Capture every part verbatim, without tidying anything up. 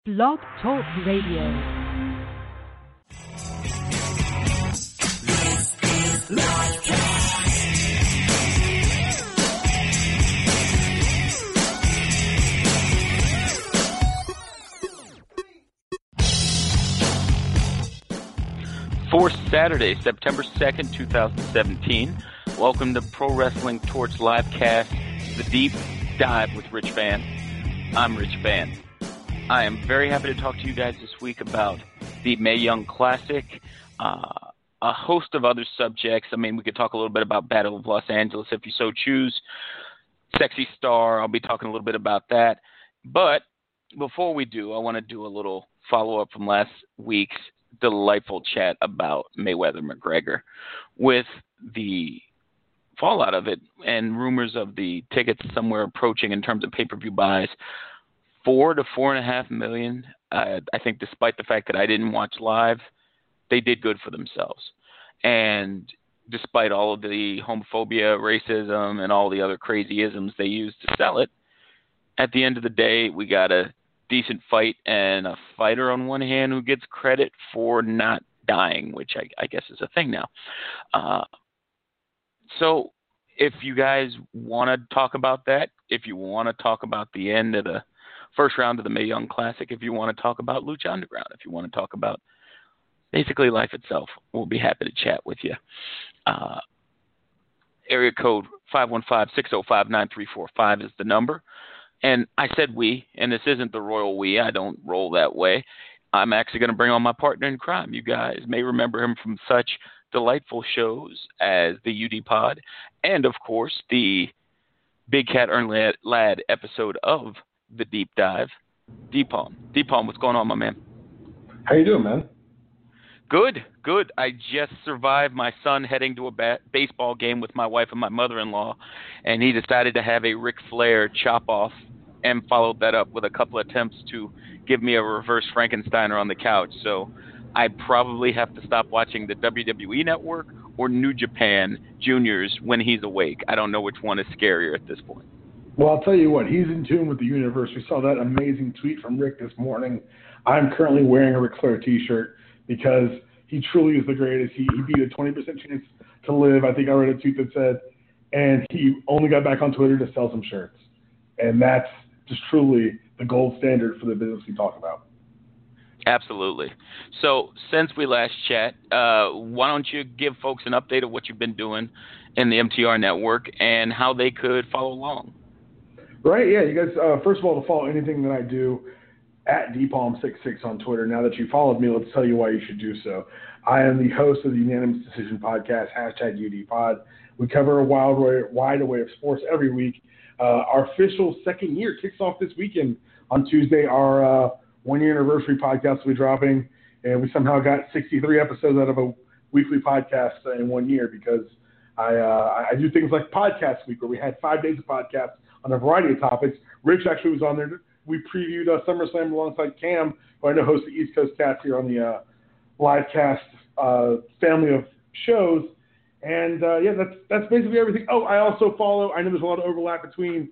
Blog Talk Radio. For Saturday, September second, twenty seventeen, welcome to Pro Wrestling Torch Livecast, The Deep Dive with Rich Vann. I'm Rich Vann. I am very happy to talk to you guys this week about the Mae Young Classic, uh, a host of other subjects. I mean, we could talk a little bit about Battle of Los Angeles if you so choose. Sexy Star, I'll be talking a little bit about that. But before we do, I want to do a little follow-up from last week's delightful chat about Mayweather-McGregor. With the fallout of it and rumors of the tickets somewhere approaching in terms of pay-per-view buys, four to four and a half million. Uh, I think despite the fact that I didn't watch live, they did good for themselves. And despite all of the homophobia, racism, and all the other crazy isms they used to sell it, at the end of the day, we got a decent fight and a fighter on one hand who gets credit for not dying, which I, I guess is a thing now. Uh, so if you guys want to talk about that, if you want to talk about the end of the first round of the Mae Young Classic, if you want to talk about Lucha Underground, if you want to talk about basically life itself, we'll be happy to chat with you. Uh, area code five one five, six zero five, nine three four five is the number. And I said we, and this isn't the royal we. I don't roll that way. I'm actually going to bring on my partner in crime. You guys may remember him from such delightful shows as the U D Pod and, of course, the Big Cat Earn Lad, Lad episode of The Deep Dive. D-Palm. D-Palm, what's going on, my man? How you doing, man? Good, good. I just survived my son heading to a ba- baseball game with my wife and my mother-in-law, and he decided to have a Ric Flair chop-off and followed that up with a couple attempts to give me a reverse Frankensteiner on the couch. So I probably have to stop watching the W W E Network or New Japan Juniors when he's awake. I don't know which one is scarier at this point. Well, I'll tell you what, he's in tune with the universe. We saw that amazing tweet from Rick this morning. I'm currently wearing a Ric Flair t-shirt because he truly is the greatest. He, he beat a twenty percent chance to live. I think I read a tweet that said, and he only got back on Twitter to sell some shirts. And that's just truly the gold standard for the business we talk about. Absolutely. So since we last chat, uh, why don't you give folks an update of what you've been doing in the M T R network and how they could follow along? Right, yeah. You guys, uh, first of all, to follow anything that I do, at D Palm sixty-six on Twitter. Now that you followed me, let's tell you why you should do so. I am the host of the Unanimous Decision Podcast, hashtag U D Pod. We cover a wild array, wide array of sports every week. Uh, our official second year kicks off this weekend. On Tuesday, our uh, one-year anniversary podcast will be dropping, and we somehow got sixty-three episodes out of a weekly podcast in one year because I, uh, I do things like Podcast Week, where we had five days of podcasts on a variety of topics. Rich actually was on there. We previewed uh, SummerSlam alongside Cam, who I know hosts the East Coast Cats here on the uh, Livecast uh, family of shows. And, uh, yeah, that's that's basically everything. Oh, I also follow – I know there's a lot of overlap between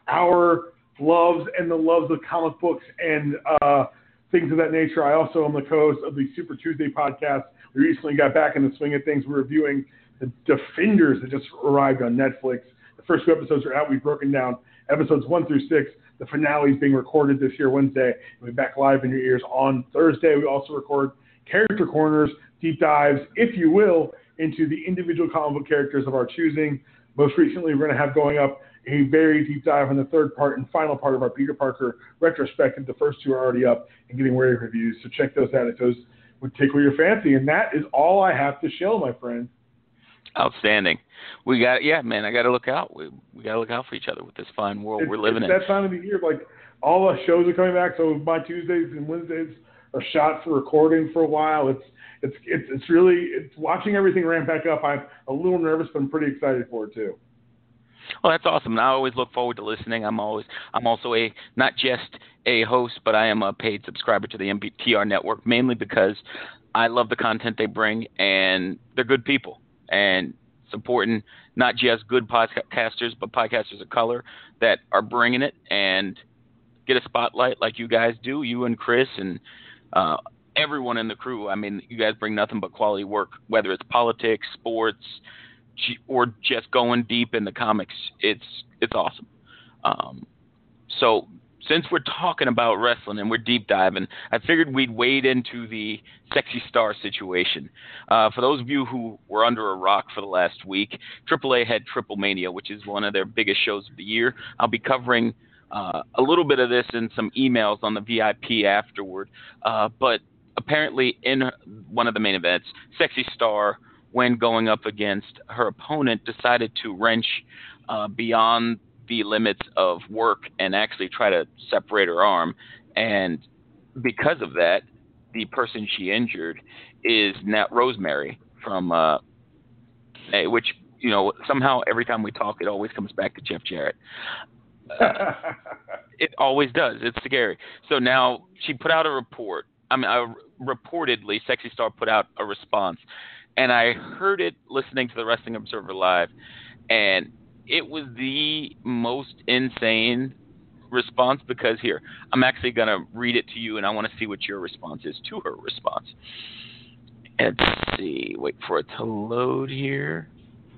our loves and the loves of comic books and uh, things of that nature. I also am the co-host of the Super Tuesday podcast. We recently got back in the swing of things. We're reviewing The Defenders that just arrived on Netflix. The first two episodes are out. We've broken down episodes one through six. The finale is being recorded this year, Wednesday. We'll be back live in your ears on Thursday. We also record character corners, deep dives, if you will, into the individual comic book characters of our choosing. Most recently, we're going to have going up a very deep dive on the third part and final part of our Peter Parker retrospective. The first two are already up and getting rave reviews, so check those out if those would tickle your fancy. And that is all I have to show, my friend. Outstanding. We got, yeah, man, I got to look out. We we got to look out for each other with this fine world it's, we're living it's in. That time of the year, like all the shows are coming back. So my Tuesdays and Wednesdays are shot for recording for a while. It's it's it's it's really it's watching everything ramp back up. I'm a little nervous, but I'm pretty excited for it too. Well, that's awesome. And I always look forward to listening. I'm always I'm also a not just a host, but I am a paid subscriber to the M T R network, mainly because I love the content they bring and they're good people. And supporting not just good podcasters, but podcasters of color that are bringing it. And get a spotlight like you guys do, you and Chris and uh, everyone in the crew. I mean, you guys bring nothing but quality work, whether it's politics, sports, or just going deep in the comics. It's it's awesome. Um, so since we're talking about wrestling and we're deep diving, I figured we'd wade into the Sexy Star situation. Uh, for those of you who were under a rock for the last week, Triple A had Triple Mania, which is one of their biggest shows of the year. I'll be covering uh, a little bit of this in some emails on the V I P afterward. Uh, but apparently in one of the main events, Sexy Star, when going up against her opponent, decided to wrench uh, beyond the limits of work and actually try to separate her arm. And because of that, the person she injured is Nat Rosemary from, uh, which, you know, somehow every time we talk, it always comes back to Jeff Jarrett. Uh, it always does. It's scary. So now she put out a report. I mean, uh, reportedly, Sexy Star put out a response. And I heard it listening to the Wrestling Observer Live, and it was the most insane response because here, I'm actually going to read it to you, and I want to see what your response is to her response. Let's see. Wait for it to load here.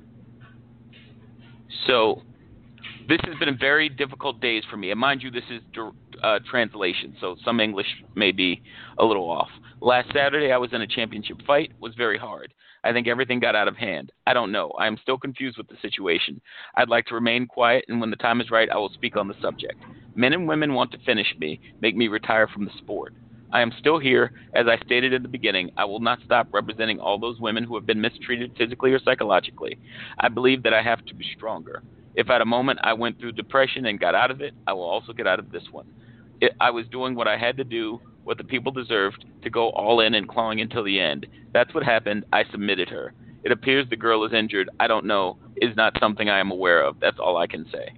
So this has been a very difficult days for me. And mind you, this is uh, translation, so some English may be a little off. Last Saturday, I was in a championship fight. It was very hard. I think everything got out of hand. I don't know. I am still confused with the situation. I'd like to remain quiet, and when the time is right, I will speak on the subject. Men and women want to finish me, make me retire from the sport. I am still here. As I stated at the beginning, I will not stop representing all those women who have been mistreated physically or psychologically. I believe that I have to be stronger. If at a moment I went through depression and got out of it, I will also get out of this one. It, I was doing what I had to do, what the people deserved, to go all in and clawing until the end. That's what happened. I submitted her. It appears the girl is injured. I don't know. Is not something I am aware of. That's all I can say.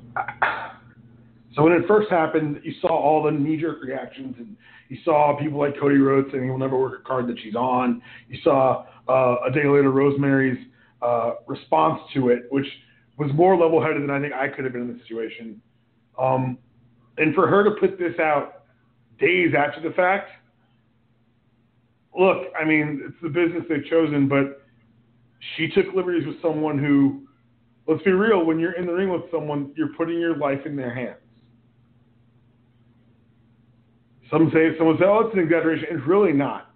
So when it first happened, you saw all the knee-jerk reactions, and you saw people like Cody Rhodes saying he'll never work a card that she's on. You saw uh, a day later Rosemary's uh, response to it, which was more level-headed than I think I could have been in the situation. Um, and for her to put this out days after the fact, look, I mean, it's the business they've chosen, but she took liberties with someone who, let's be real, when you're in the ring with someone, you're putting your life in their hands. Some say, someone say, oh, it's an exaggeration. It's really not.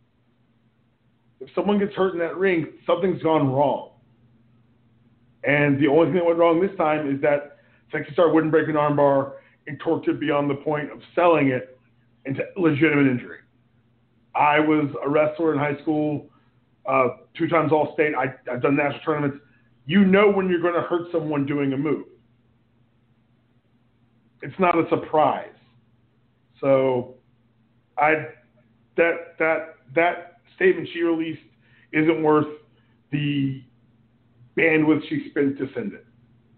If someone gets hurt in that ring, something's gone wrong. And the only thing that went wrong this time is that Sexy Star wouldn't break an armbar and torqued it beyond the point of selling it into legitimate injury. I was a wrestler in high school, uh, two times All-State. I, I've done national tournaments. You know when you're going to hurt someone doing a move. It's not a surprise. So I that that that statement she released isn't worth the bandwidth she spent to send it.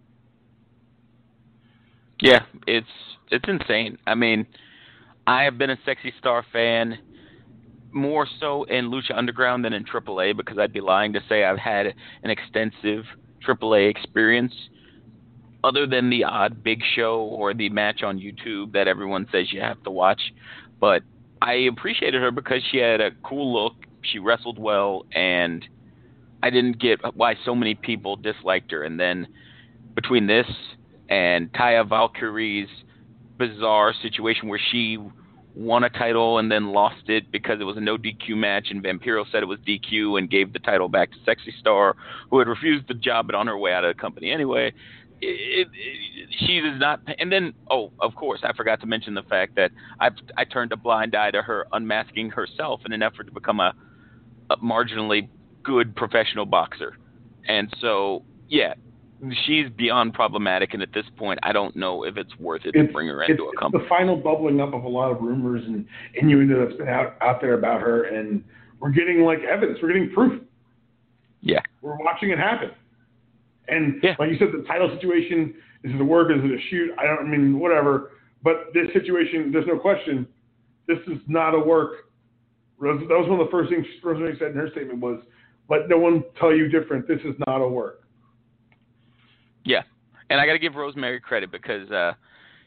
Yeah, it's it's insane. I mean, I have been a Sexy Star fan more so in Lucha Underground than in Triple A, because I'd be lying to say I've had an extensive Triple A experience other than the odd big show or the match on YouTube that everyone says you have to watch. But I appreciated her because she had a cool look, she wrestled well, and I didn't get why so many people disliked her. And then between this and Taya Valkyrie's bizarre situation where she won a title and then lost it because it was a no D Q match, and Vampiro said it was D Q and gave the title back to Sexy Star, who had refused the job but on her way out of the company anyway. It, it, she does not. And then, oh, of course, I forgot to mention the fact that I I turned a blind eye to her unmasking herself in an effort to become a, a marginally good professional boxer. And so, yeah, she's beyond problematic. And at this point, I don't know if it's worth it it's, to bring her into it's, a company. It's the final bubbling up of a lot of rumors and innuendo that's been out, out there about her. And we're getting, like, evidence. We're getting proof. Yeah. We're watching it happen. And yeah. like you said, the title situation, is it a work, is it a shoot? I don't I mean, whatever. But this situation, there's no question, this is not a work. That was one of the first things Rosemary said in her statement was, let no one tell you different. This is not a work. Yeah. And I got to give Rosemary credit because uh,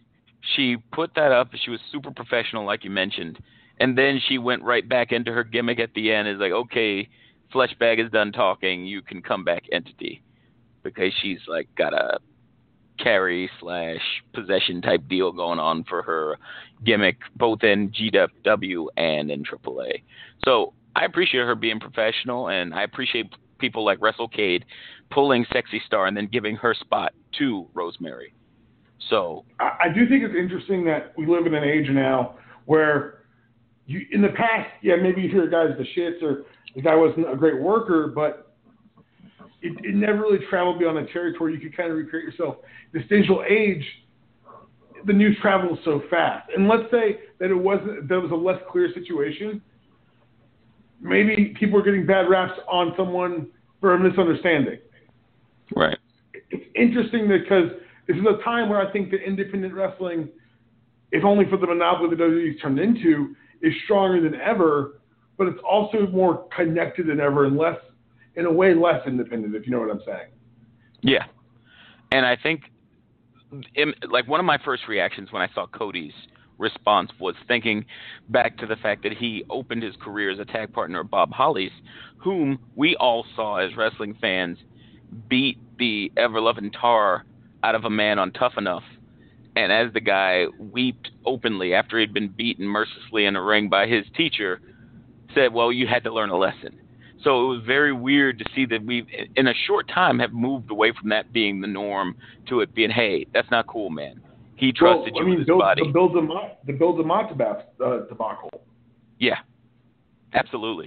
she put that up. She was super professional, like you mentioned. And then she went right back into her gimmick at the end. It's like, okay, Fleshbag is done talking. You can come back, Entity. Because she's, like, got a carry slash possession type deal going on for her gimmick, both in G W and in triple A. So I appreciate her being professional, and I appreciate people like WrestleCade pulling Sexy Star and then giving her spot to Rosemary. So I, I do think it's interesting that we live in an age now where you, in the past, yeah, maybe you hear guys the shits or the guy wasn't a great worker, but it, it never really traveled beyond a territory. You could kind of recreate yourself. This digital age, the news travels so fast. And let's say that it wasn't, that was a less clear situation. Maybe people are getting bad raps on someone for a misunderstanding. Right. It's interesting because this is a time where I think that independent wrestling, if only for the monopoly that W W E's turned into, is stronger than ever, but it's also more connected than ever and less, in a way, less independent, if you know what I'm saying. Yeah. And I think, in, like, one of my first reactions when I saw Cody's response was thinking back to the fact that he opened his career as a tag partner of Bob Holly's, whom we all saw as wrestling fans beat the ever-loving tar out of a man on Tough Enough. And as the guy wept openly after he'd been beaten mercilessly in a ring by his teacher, said, well, you had to learn a lesson. So it was very weird to see that we, in a short time, have moved away from that being the norm to it being, hey, that's not cool, man. He trusted well, you I mean, with his Bill, body. The Bill DeMott, the Bill DeMott uh, debacle. Yeah, absolutely.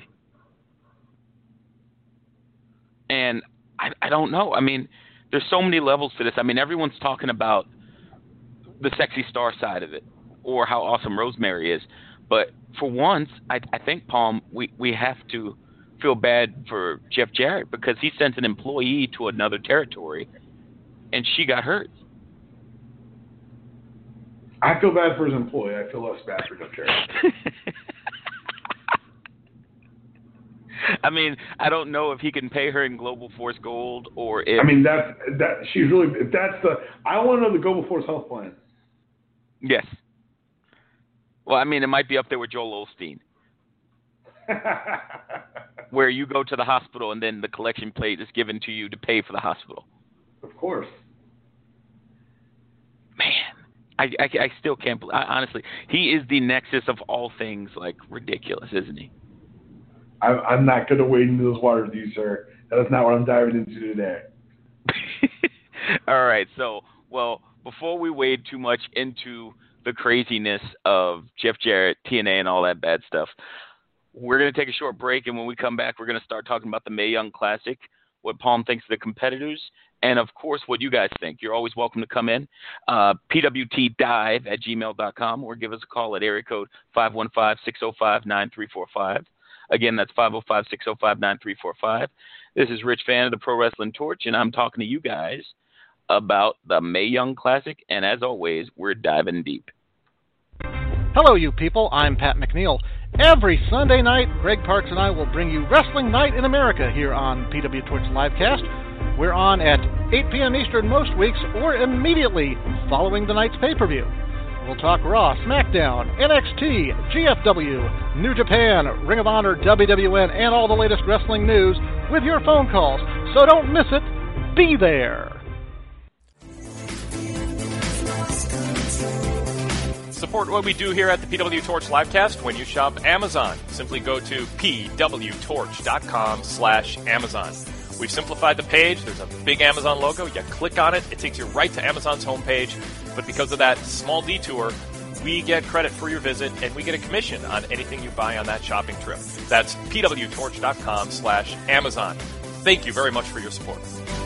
And I, I don't know. I mean, there's so many levels to this. I mean, everyone's talking about the Sexy Star side of it or how awesome Rosemary is. But for once, I, I think, Palm, we, we have to feel bad for Jeff Jarrett because he sent an employee to another territory and she got hurt. I feel bad for his employee. I feel less bad for Jeff Jarrett. I mean, I don't know if he can pay her in Global Force Gold or if... I mean, that's, that, she's really... If that's the... I want to know the Global Force health plan. Yes. Well, I mean, it might be up there with Joel Osteen. Where you go to the hospital and then the collection plate is given to you to pay for the hospital. Of course. Man, I, I, I still can't believe... I, honestly, he is the nexus of all things, like, ridiculous, isn't he? I, I'm not going to wade into those waters with you, sir. That is not what I'm diving into today. All right, so, well, before we wade too much into the craziness of Jeff Jarrett, T N A, and all that bad stuff, we're going to take a short break, and when we come back, we're going to start talking about the Mae Young Classic, what Palm thinks of the competitors, and, of course, what you guys think. You're always welcome to come in, uh, P W T dive at gmail dot com, or give us a call at area code five one five, six oh five, nine three four five. Again, that's five oh five, six oh five, nine three four five. This is Rich Fan of the Pro Wrestling Torch, and I'm talking to you guys about the Mae Young Classic, and as always, we're diving deep. Hello, you people. I'm Pat McNeil. Every Sunday night, Greg Parks and I will bring you Wrestling Night in America here on P W Torch Livecast. We're on at eight p.m. Eastern most weeks or immediately following the night's pay-per-view. We'll talk Raw, SmackDown, N X T, G F W, New Japan, Ring of Honor, W W N, and all the latest wrestling news with your phone calls. So don't miss it. Be there. Support what we do here at the P W Torch Livecast when you shop Amazon. Simply go to p w torch dot com slash Amazon. We've simplified the page. There's a big Amazon logo. You click on it. It takes you right to Amazon's homepage. But because of that small detour, we get credit for your visit, and we get a commission on anything you buy on that shopping trip. That's p w torch dot com slash Amazon. Thank you very much for your support.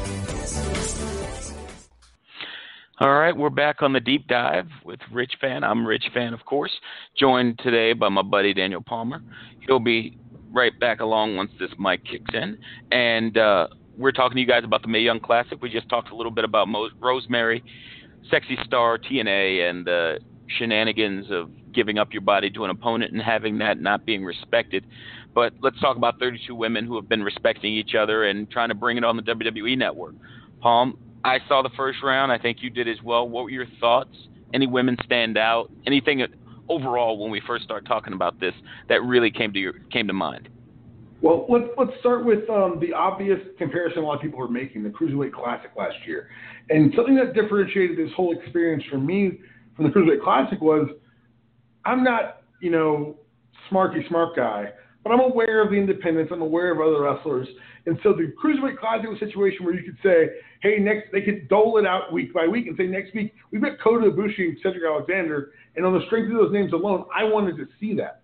All right, we're back on the deep dive with Rich Fan. I'm Rich Fan, of course, joined today by my buddy Daniel Palmer. He'll be right back along once this mic kicks in. And uh, we're talking to you guys about the Mae Young Classic. We just talked a little bit about Mo- Rosemary, Sexy Star, T N A, and the shenanigans of giving up your body to an opponent and having that not being respected. But let's talk about thirty-two women who have been respecting each other and trying to bring it on the W W E Network. Palm, I saw the first round. I think you did as well. What were your thoughts Any women stand out? Anything that, overall, when we first started talking about this, that really came to your came to mind? Well, let's let's start with um, the obvious comparison a lot of people were making, the Cruiserweight Classic last year. And something that differentiated this whole experience for me from the Cruiserweight Classic was I'm not, you know, smarky smart guy, but I'm aware of the independents. I'm aware of other wrestlers. And so the Cruiserweight Classic was a situation where you could say, hey, next they could dole it out week by week and say next week we've got Kota Ibushi and Cedric Alexander. And on the strength of those names alone, I wanted to see that.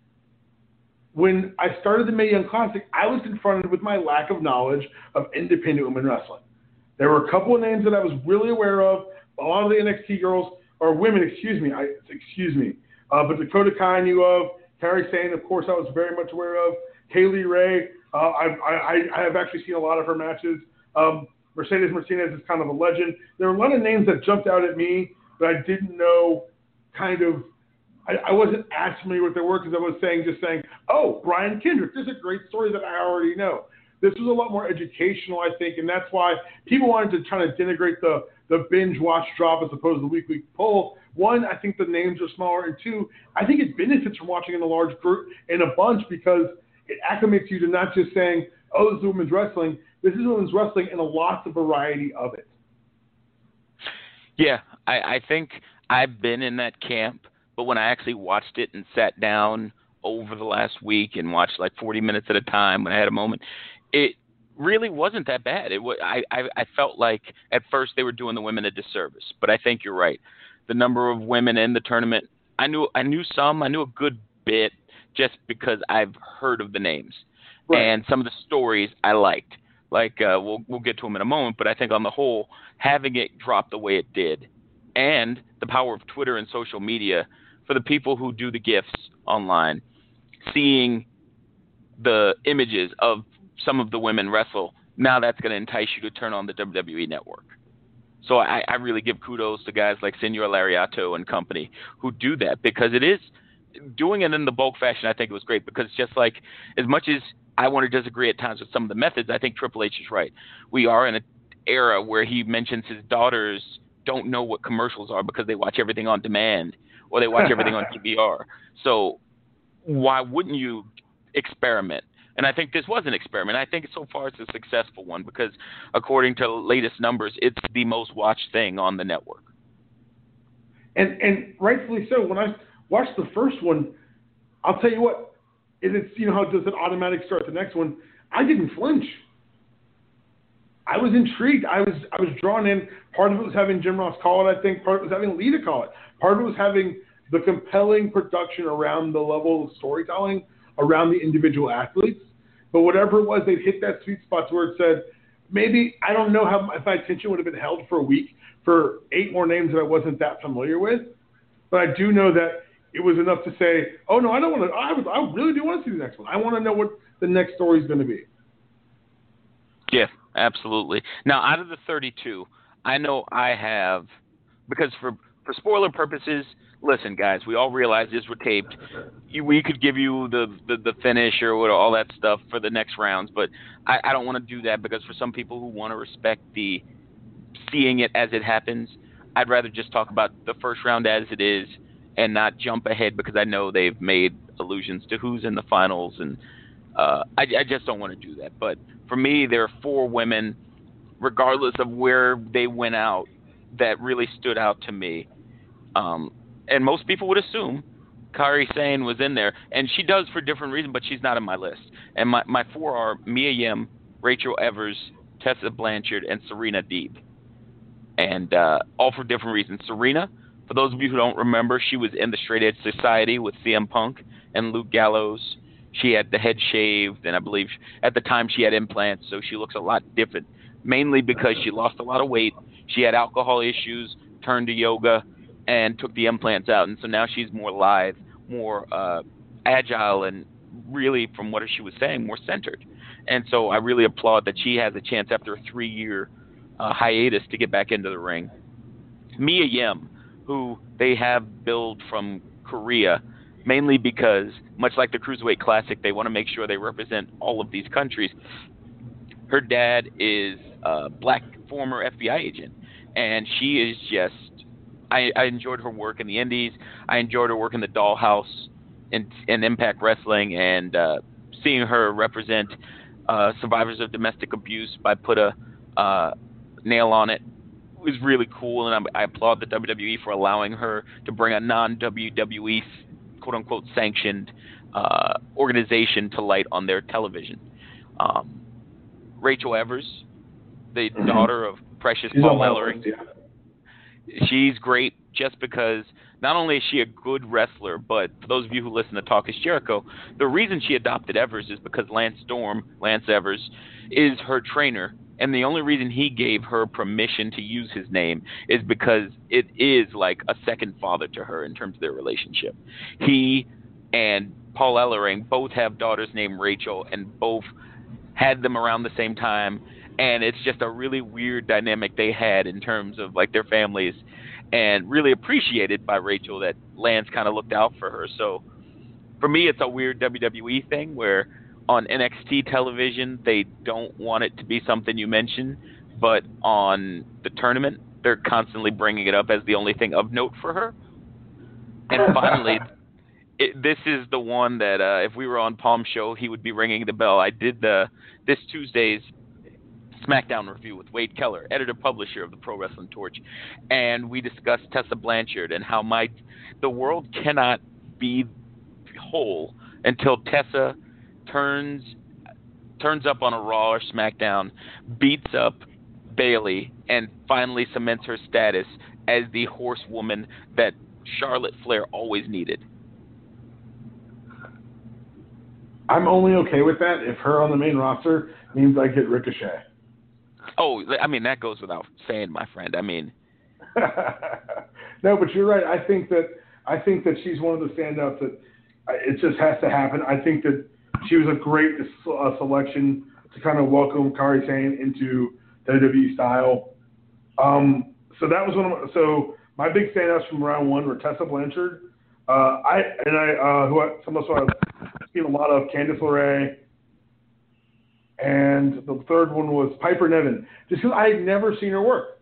When I started the Mae Young Classic, I was confronted with my lack of knowledge of independent women wrestling. There were a couple of names that I was really aware of. A lot of the N X T girls, or women, excuse me, I, excuse me. Uh, but Dakota Kai I knew of. Kairi Sane, of course, I was very much aware of. Kaylee Ray, uh, I, I, I have actually seen a lot of her matches. Um, Mercedes Martinez is kind of a legend. There were a lot of names that jumped out at me that I didn't know kind of I, I wasn't as familiar with their work as I was saying, just saying, oh, Brian Kendrick, this is a great story that I already know. This was a lot more educational, I think, and that's why people wanted to try to denigrate the, the binge watch drop as opposed to the week week poll. One, I think the names are smaller, and two, I think it benefits from watching in a large group in a bunch because it acclimates you to not just saying, oh, this is women's wrestling. This is women's wrestling and a lots of variety of it. Yeah, I, I think I've been in that camp. But when I actually watched it and sat down over the last week and watched like forty minutes at a time when I had a moment, it really wasn't that bad. It was, I, I, I felt like at first they were doing the women a disservice. But I think you're right. The number of women in the tournament, I knew I knew some. I knew a good bit just because I've heard of the names. Right. And some of the stories I liked. Like uh, we'll we'll get to them in a moment. But I think on the whole, having it drop the way it did and the power of Twitter and social media – for the people who do the GIFs online, seeing the images of some of the women wrestle, now that's going to entice you to turn on the W W E Network. So I, I really give kudos to guys like Senor Lariato and company who do that because it is doing it in the bulk fashion. I think it was great because just like as much as I want to disagree at times with some of the methods, I think Triple H is right. We are in an era where he mentions his daughters don't know what commercials are because they watch everything on demand. Or they watch everything on T V R. So why wouldn't you experiment? And I think this was an experiment. I think so far it's a successful one because according to the latest numbers, it's the most watched thing on the network. And and rightfully so. When I watched the first one, I'll tell you what, it's, you know how it does an automatic start the next one? I didn't flinch. I was intrigued. I was I was drawn in. Part of it was having Jim Ross call it, I think. Part of it was having Lita call it. Part of it was having the compelling production around the level of storytelling around the individual athletes. But whatever it was, they'd hit that sweet spot where it said, maybe, I don't know how if my attention would have been held for a week for eight more names that I wasn't that familiar with. But I do know that it was enough to say, oh, no, I don't want to. I, was, I really do want to see the next one. I want to know what the next story is going to be. Yeah, absolutely. Now, out of the thirty-two, I know I have, because for, for spoiler purposes, listen, guys, we all realize these were taped. You, we could give you the, the, the finish or what, all that stuff for the next rounds, but I, I don't want to do that because for some people who want to respect the seeing it as it happens, I'd rather just talk about the first round as it is and not jump ahead because I know they've made allusions to who's in the finals, and uh, I, I just don't want to do that. But for me, there are four women, regardless of where they went out, that really stood out to me. Um, and most people would assume Kairi Sane was in there, and she does for different reasons, but she's not on my list. And my, my four are Mia Yim, Rachel Evers, Tessa Blanchard, and Serena Deeb. And uh, all for different reasons. Serena, for those of you who don't remember, she was in the Straight Edge Society with C M Punk and Luke Gallows. She had the head shaved, and I believe at the time she had implants, so she looks a lot different, mainly because she lost a lot of weight. She had alcohol issues, turned to yoga, and took the implants out. And so now she's more lithe, more uh, agile, and really, from what she was saying, more centered. And so I really applaud that she has a chance after a three-year uh, hiatus to get back into the ring. Mia Yim, who they have billed from Korea, mainly because, much like the Cruiserweight Classic, they want to make sure they represent all of these countries. Her dad is a black former F B I agent, and she is just I, I enjoyed her work in the Indies. I enjoyed her work in the Dollhouse and in Impact Wrestling, and uh, seeing her represent uh, survivors of domestic abuse by Put a uh, Nail on It was really cool, and I, I applaud the W W E for allowing her to bring a non-W W E quote-unquote sanctioned uh, organization to light on their television. Um, Rachel Evers, the mm-hmm. daughter of Precious She's Paul Ellering, yeah. she's great just because not only is she a good wrestler, but for those of you who listen to Talk is Jericho, the reason she adopted Evers is because Lance Storm, Lance Evers, is her trainer. And the only reason he gave her permission to use his name is because it is like a second father to her in terms of their relationship. He and Paul Ellering both have daughters named Rachel, and both had them around the same time. And it's just a really weird dynamic they had in terms of like their families, and really appreciated by Rachel that Lance kind of looked out for her. So for me, it's a weird W W E thing where on N X T television, they don't want it to be something you mention, but on the tournament, they're constantly bringing it up as the only thing of note for her. And finally, it, this is the one that uh, if we were on Palm Show, he would be ringing the bell. I did the this Tuesday's SmackDown review with Wade Keller, editor-publisher of the Pro Wrestling Torch, and we discussed Tessa Blanchard and how my the world cannot be whole until Tessa turns turns up on a Raw or SmackDown, beats up Bayley, and finally cements her status as the horsewoman that Charlotte Flair always needed. I'm only okay with that if her on the main roster means I get Ricochet. Oh, I mean, that goes without saying, my friend. I mean... No, but you're right. I think that I think that she's one of the standouts that it just has to happen. I think that she was a great uh, selection to kind of welcome Kairi Sane into W W E style. Um, so that was one of my, so my big standouts from round one were Tessa Blanchard. Uh, I and I uh, who I, some of us I've seen a lot of, Candice LeRae, and the third one was Piper Niven, just because I had never seen her work,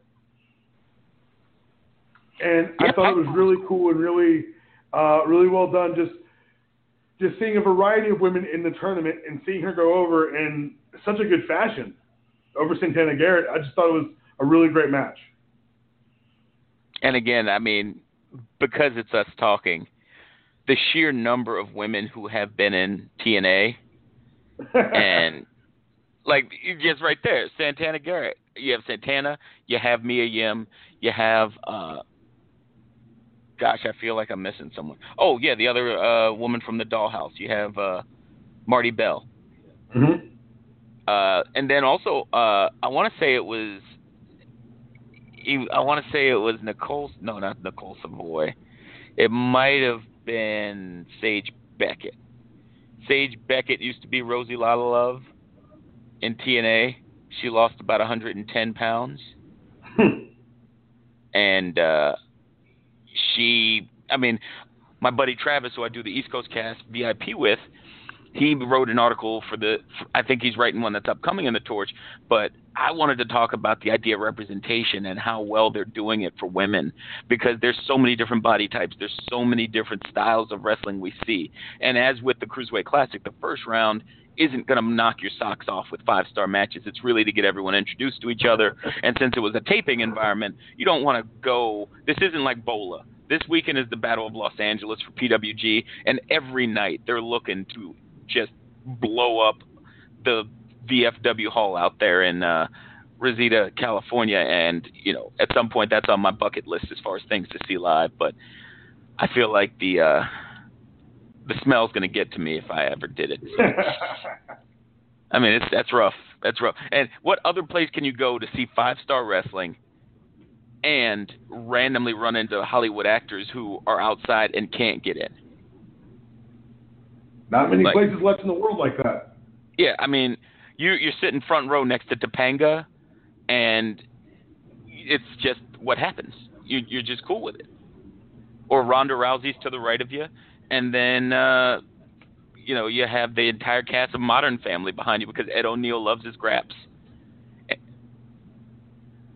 and yeah, I thought it was really cool and really uh, really well done. Just Just seeing a variety of women in the tournament and seeing her go over in such a good fashion over Santana Garrett, I just thought it was a really great match. And again, I mean, because it's us talking, the sheer number of women who have been in T N A and like just right there, Santana Garrett. You have Santana, you have Mia Yim, you have uh, Gosh, I feel like I'm missing someone. Oh, yeah, the other uh, woman from the Dollhouse. You have uh, Marty Bell. Mm-hmm. Uh, and then also, uh, I want to say it was. I want to say it was Nicole. No, not Nicole Savoy. It might have been Sage Beckett. Sage Beckett used to be Rosie Lala Love in T N A. She lost about one hundred ten pounds. and. Uh, She, I mean, my buddy Travis, who I do the East Coast Cast V I P with, he wrote an article for the, for, I think he's writing one that's upcoming in the Torch, but I wanted to talk about the idea of representation and how well they're doing it for women, because there's so many different body types, there's so many different styles of wrestling we see. And as with the Cruiserweight Classic, the first round isn't going to knock your socks off with five-star matches. It's really to get everyone introduced to each other. And since it was a taping environment, you don't want to go – this isn't like Bola. This weekend is the Battle of Los Angeles for P W G, and every night they're looking to just blow up the V F W Hall out there in uh, Reseda, California. And, you know, at some point that's on my bucket list as far as things to see live. But I feel like the uh, the smell's going to get to me if I ever did it. So. I mean, it's that's rough. That's rough. And what other place can you go to see five-star wrestling and randomly run into Hollywood actors who are outside and can't get in? Not many like, places left in the world like that. Yeah, I mean, you, you're sitting front row next to Topanga, and it's just what happens. You, you're just cool with it. Or Ronda Rousey's to the right of you, and then, uh, you know, you have the entire cast of Modern Family behind you because Ed O'Neill loves his graps.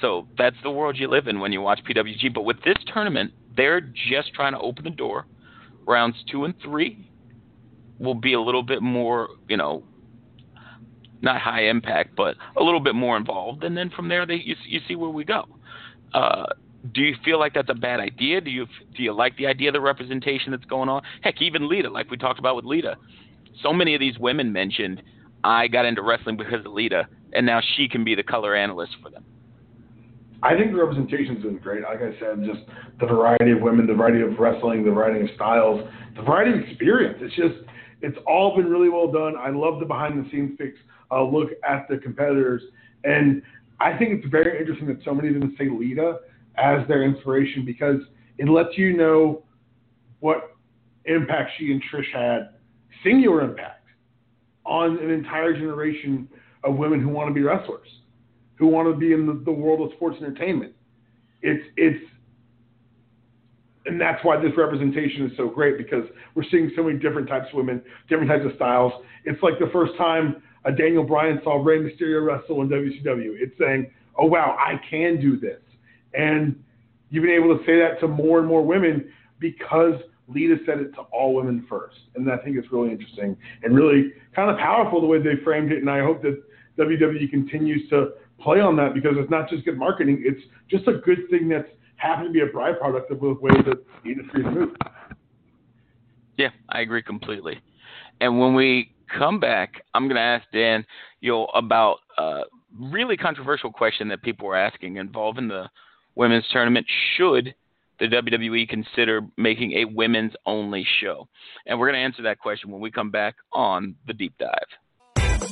So that's the world you live in when you watch P W G. But with this tournament, they're just trying to open the door. Rounds two and three will be a little bit more, you know, not high impact, but a little bit more involved. And then from there, they you, you see where we go. Uh, do you feel like that's a bad idea? Do you do you like the idea of the representation that's going on? Heck, even Lita, like we talked about with Lita. So many of these women mentioned, I got into wrestling because of Lita, and now she can be the color analyst for them. I think the representation's been great. Like I said, just the variety of women, the variety of wrestling, the variety of styles, the variety of experience. It's just, it's all been really well done. I love the behind-the-scenes fix, uh, look at the competitors. And I think it's very interesting that so many of them say Lita as their inspiration, because it lets you know what impact she and Trish had, singular impact, on an entire generation of women who want to be wrestlers, who want to be in the, the world of sports entertainment. It's, it's, and that's why this representation is so great, because we're seeing so many different types of women, different types of styles. It's like the first time a Daniel Bryan saw Rey Mysterio wrestle in W C W. It's saying, oh, wow, I can do this. And you've been able to say that to more and more women because Lita said it to all women first. And I think it's really interesting and really kind of powerful the way they framed it. And I hope that W W E continues to play on that, because it's not just good marketing. It's just a good thing that's happened to be a byproduct of the way that the industry is moving. Yeah, I agree completely. And when we come back, I'm going to ask Dan, you know, about a really controversial question that people were asking involving the women's tournament. Should the W W E consider making a women's only show? And we're going to answer that question when we come back on The Deep Dive.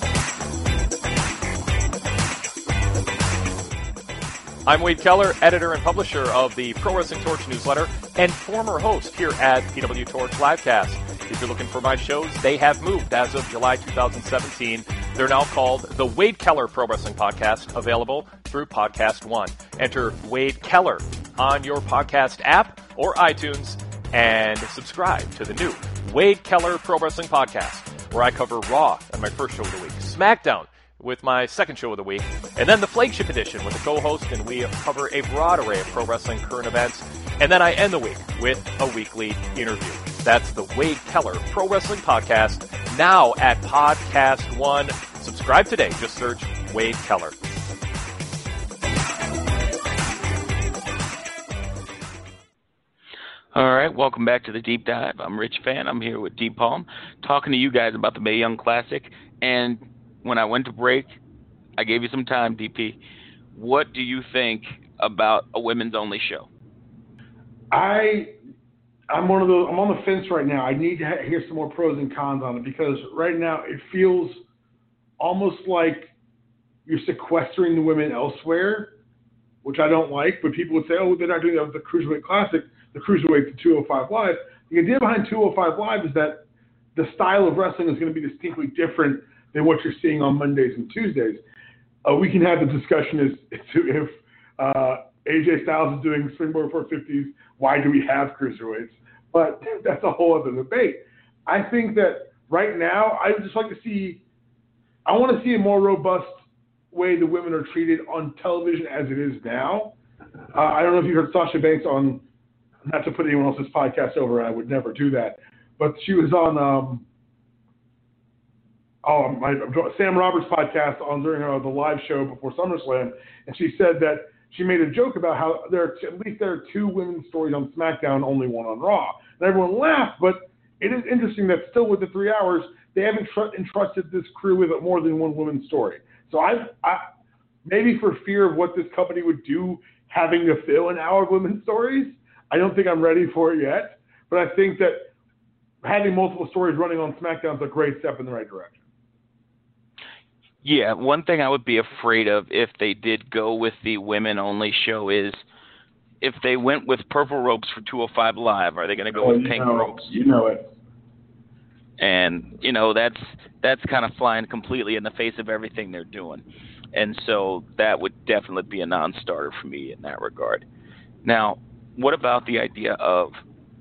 I'm Wade Keller, editor and publisher of the Pro Wrestling Torch newsletter and former host here at P W Torch Livecast. If you're looking for my shows, they have moved as of July two thousand seventeen. They're now called the Wade Keller Pro Wrestling Podcast, available through Podcast One. Enter Wade Keller on your podcast app or iTunes and subscribe to the new Wade Keller Pro Wrestling Podcast, where I cover Raw on my first show of the week, SmackDown with my second show of the week, and then the flagship edition with a co-host, and we cover a broad array of pro wrestling current events. And then I end the week with a weekly interview. That's the Wade Keller Pro Wrestling Podcast, now at Podcast One. Subscribe today. Just search Wade Keller. All right, welcome back to the Deep Dive. I'm Rich Fan. I'm here with D. Palm, talking to you guys about the Mae Young Classic. And when I went to break, I gave you some time, D P. What do you think about a women's only show? I, I'm one of those. I'm on the fence right now. I need to hear some more pros and cons on it, because right now it feels almost like you're sequestering the women elsewhere, which I don't like. But people would say, "Oh, they're not doing that with the Cruiserweight Classic, the Cruiserweight, the two oh five Live." The idea behind two oh five Live is that the style of wrestling is going to be distinctly different than what you're seeing on Mondays and Tuesdays. Uh, we can have the discussion as to if uh, A J Styles is doing Springboard four fifties, why do we have cruiserweights? But that's a whole other debate. I think that right now, I would just like to see, I want to see a more robust way the women are treated on television as it is now. Uh, I don't know if you heard Sasha Banks on, not to put anyone else's podcast over, I would never do that, but she was on um, Oh, my, Sam Roberts' podcast on during uh, the live show before SummerSlam, and she said that she made a joke about how there are, at least there are two women's stories on SmackDown, only one on Raw. And everyone laughed, but it is interesting that still with the three hours, they haven't tr- entrusted this crew with more than one women's story. So I, I, maybe for fear of what this company would do, having to fill an hour of women's stories, I don't think I'm ready for it yet. But I think that having multiple stories running on SmackDown is a great step in the right direction. Yeah, one thing I would be afraid of if they did go with the women-only show is if they went with purple ropes for two oh five Live, are they going to go oh, with pink know, ropes? You know it. And, you know, that's that's kind of flying completely in the face of everything they're doing. And so that would definitely be a non-starter for me in that regard. Now, what about the idea of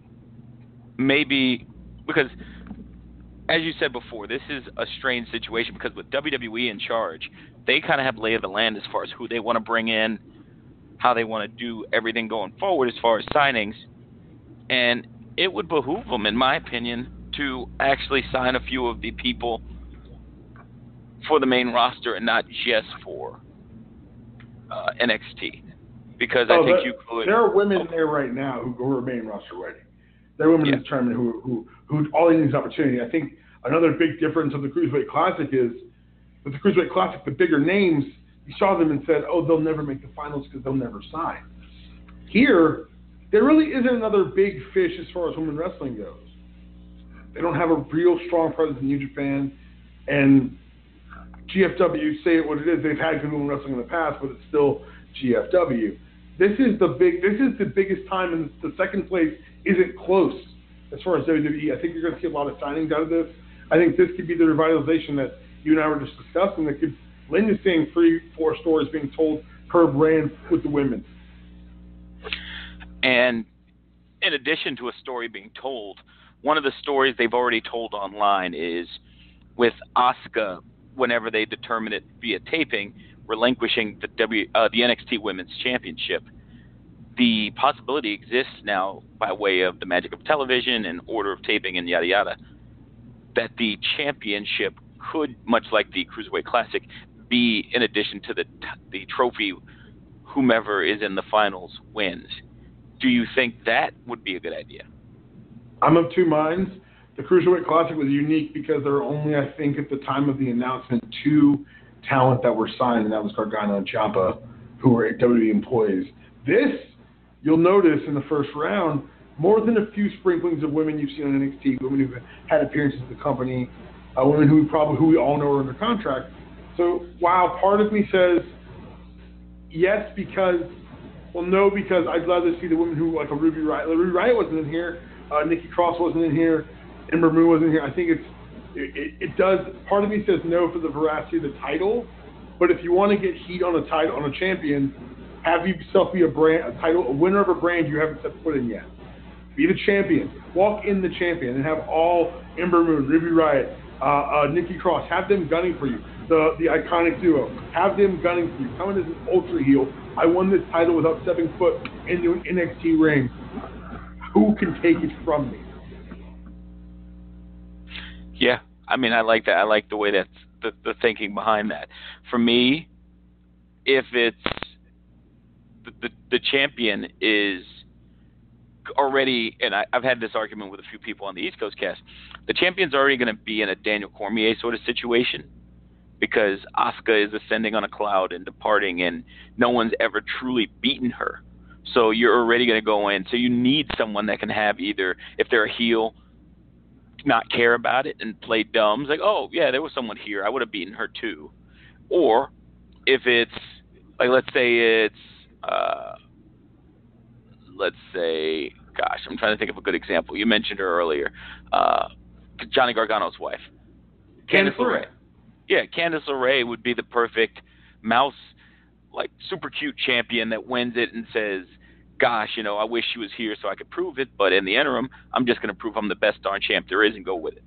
maybe – because – as you said before, this is a strange situation because with W W E in charge, they kind of have lay of the land as far as who they want to bring in, how they want to do everything going forward as far as signings. And it would behoove them, in my opinion, to actually sign a few of the people for the main roster and not just for uh, N X T. Because oh, I think you could. There are women oh. there right now who, who are main roster ready. There are women yeah. in the tournament who, who, who all they need is opportunity. I think another big difference of the Cruiserweight Classic is with the Cruiserweight Classic, the bigger names, you saw them and said, oh, they'll never make the finals because they'll never sign. Here, there really isn't another big fish as far as women wrestling goes. They don't have a real strong presence in New Japan, and G F W, say it what it is, they've had good women wrestling in the past, but it's still G F W. This is the big. This is the biggest time, and the second place isn't close as far as W W E. I think you're going to see a lot of signings out of this. I think this could be the revitalization that you and I were just discussing. That could lend to seeing three, four stories being told per brand with the women. And in addition to a story being told, one of the stories they've already told online is with Asuka, whenever they determine it via taping, relinquishing the W uh, the N X T Women's Championship. The possibility exists now, by way of the magic of television and order of taping and yada yada, that the championship could, much like the Cruiserweight Classic, be in addition to the the trophy, whomever is in the finals wins. Do you think that would be a good idea? I'm of two minds. The Cruiserweight Classic was unique because there were only, I think, at the time of the announcement, two talent that were signed, and that was Gargano and Ciampa, who were W W E employees. This, you'll notice in the first round, more than a few sprinklings of women you've seen on N X T, women who've had appearances at the company, uh, women who we probably who we all know are under contract. So while part of me says yes, because well, no, because I'd rather see the women who like a Ruby Riott. Ruby Riott wasn't in here. Uh, Nikki Cross wasn't in here. Ember Moon wasn't here. I think it's it, it, it does. Part of me says no for the veracity of the title, but if you want to get heat on a title on a champion, have yourself be a brand, a title, a winner of a brand you haven't set foot in yet. Be the champion. Walk in the champion and have all Ember Moon, Ruby Riott, uh, uh, Nikki Cross. Have them gunning for you. The the iconic duo. Have them gunning for you. Come in as an ultra heel. I won this title without stepping foot into an N X T ring. Who can take it from me? Yeah, I mean, I like that. I like the way that's the, the thinking behind that. For me, if it's the, the, the champion is already, and I, I've had this argument with a few people on the East Coast cast, the champion's already going to be in a Daniel Cormier sort of situation because Asuka is ascending on a cloud and departing, and no one's ever truly beaten her. So you're already going to go in. So you need someone that can have either, if they're a heel, not care about it and play dumb. It's like, oh, yeah, there was someone here. I would have beaten her too. Or if it's, like, let's say it's, uh, let's say, gosh, I'm trying to think of a good example. You mentioned her earlier. Uh, Johnny Gargano's wife. Candice LeRae. Yeah, Candice LeRae would be the perfect mouse, like, super cute champion that wins it and says, gosh, you know, I wish she was here so I could prove it, but in the interim, I'm just going to prove I'm the best darn champ there is and go with it.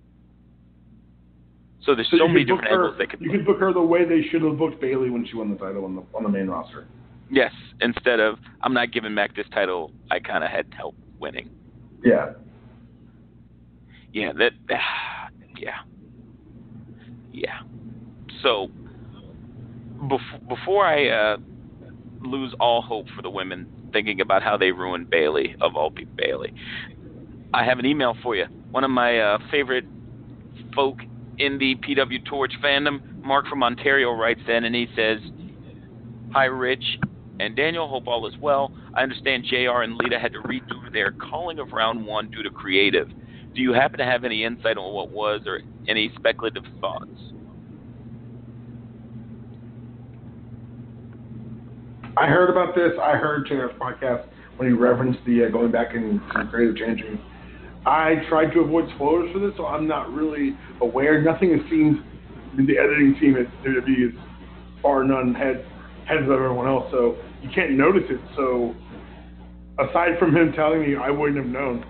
So there's so, so many different her, angles they could You book. could book her the way they should have booked Bayley when she won the title on the on the main roster. Yes, instead of, I'm not giving Mac this title, I kind of had help winning. Yeah. Yeah, that, uh, yeah. Yeah. So, bef- before I uh, lose all hope for the women, thinking about how they ruined Bayley, of all people, Bayley, I have an email for you. One of my uh, favorite folk in the P W Torch fandom, Mark from Ontario, writes in, and he says, hi, Rich and Daniel, hope all is well. I understand J R and Lita had to redo their calling of round one due to creative. Do you happen to have any insight on what was or any speculative thoughts? I heard about this. I heard J R's podcast when he referenced the uh, going back and some creative changing. I tried to avoid spoilers for this, so I'm not really aware. Nothing has seemed, I mean, the editing team at W W E is far none head, heads of everyone else, so you can't notice it. So aside from him telling me, I wouldn't have known.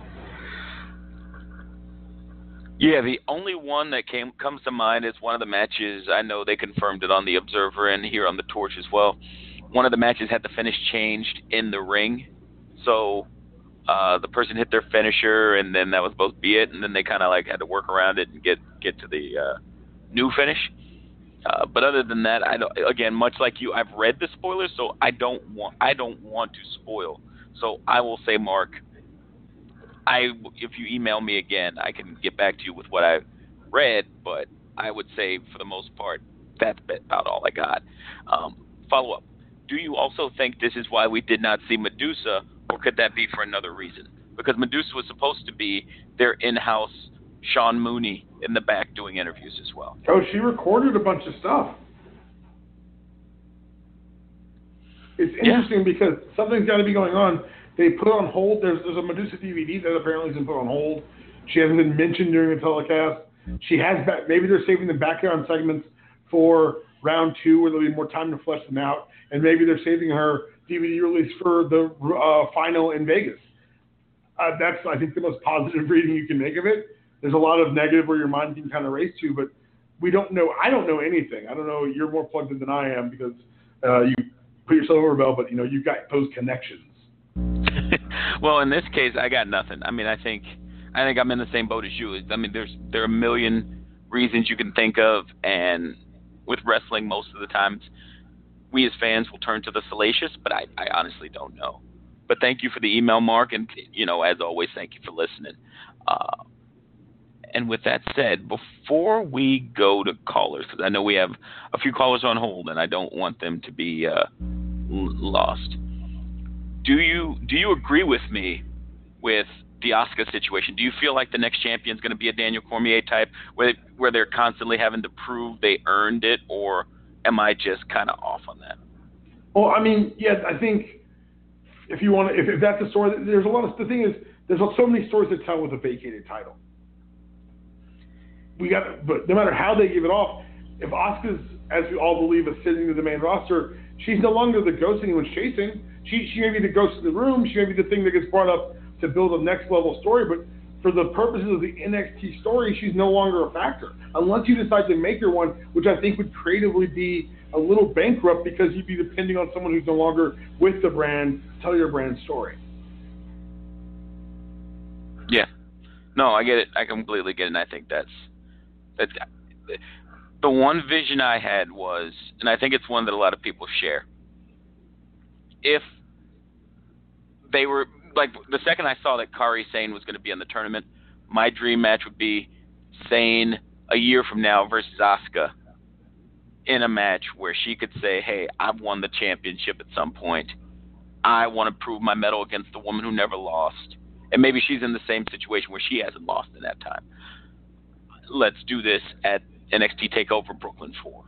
Yeah, the only one that came comes to mind is one of the matches. I know they confirmed it on the Observer and here on the Torch as well. one of the matches had the finish changed in the ring. So uh, the person hit their finisher, and then that was supposed to be it. And then they kind of like had to work around it and get get to the uh, new finish. Uh, but other than that, I don't, again, much like you, I've read the spoilers, so I don't want I don't want to spoil. So I will say, Mark, I if you email me again, I can get back to you with what I read. But I would say, for the most part, that's about all I got. Um, follow up. Do you also think this is why we did not see Medusa, or could that be for another reason? Because Medusa was supposed to be their in-house Sean Mooney in the back doing interviews as well. Oh, she recorded a bunch of stuff. It's interesting yeah. because something's got to be going on. They put on hold. There's, there's a Medusa D V D that apparently has been put on hold. She hasn't been mentioned during the telecast. She has back, maybe they're saving the background segments for round two, where there'll be more time to flesh them out, and maybe they're saving her D V D release for the uh, final in Vegas. Uh, that's, I think, the most positive reading you can make of it. There's a lot of negative where your mind can kind of race to, but we don't know. I don't know anything. I don't know. You're more plugged in than I am because uh, you put yourself over, Bell, but you know you've got those connections. Well, in this case, I got nothing. I mean, I think I think I'm in the same boat as you. I mean, there's there are a million reasons you can think of, and with wrestling, most of the times, we as fans will turn to the salacious, but I, I honestly don't know. But thank you for the email, Mark, and you know, as always, thank you for listening. Uh, and with that said, before we go to callers, because I know we have a few callers on hold, and I don't want them to be uh, lost. Do you do you agree with me with the Asuka situation? Do you feel like the next champion is going to be a Daniel Cormier type, where where they're constantly having to prove they earned it, or am I just kind of off on that? Well, I mean, yes, I think if you want to, if, if that's the story, there's a lot of the thing is there's so many stories to tell with a vacated title. We got, but no matter how they give it off, if Asuka's, as we all believe, ascending to the main roster, she's no longer the ghost anyone's chasing. She she may be the ghost in the room. She may be the thing that gets brought up to build a next level story, but for the purposes of the N X T story, she's no longer a factor. Unless you decide to make her one, which I think would creatively be a little bankrupt because you'd be depending on someone who's no longer with the brand to tell your brand story. Yeah. No, I get it. I completely get it, and I think that's that's the one vision I had was, and I think it's one that a lot of people share. If they were like the second I saw that Kairi Sane was going to be in the tournament, my dream match would be Sane a year from now versus Asuka in a match where she could say, hey, I've won the championship at some point. I want to prove my mettle against the woman who never lost. And maybe she's in the same situation where she hasn't lost in that time. Let's do this at N X T TakeOver Brooklyn four.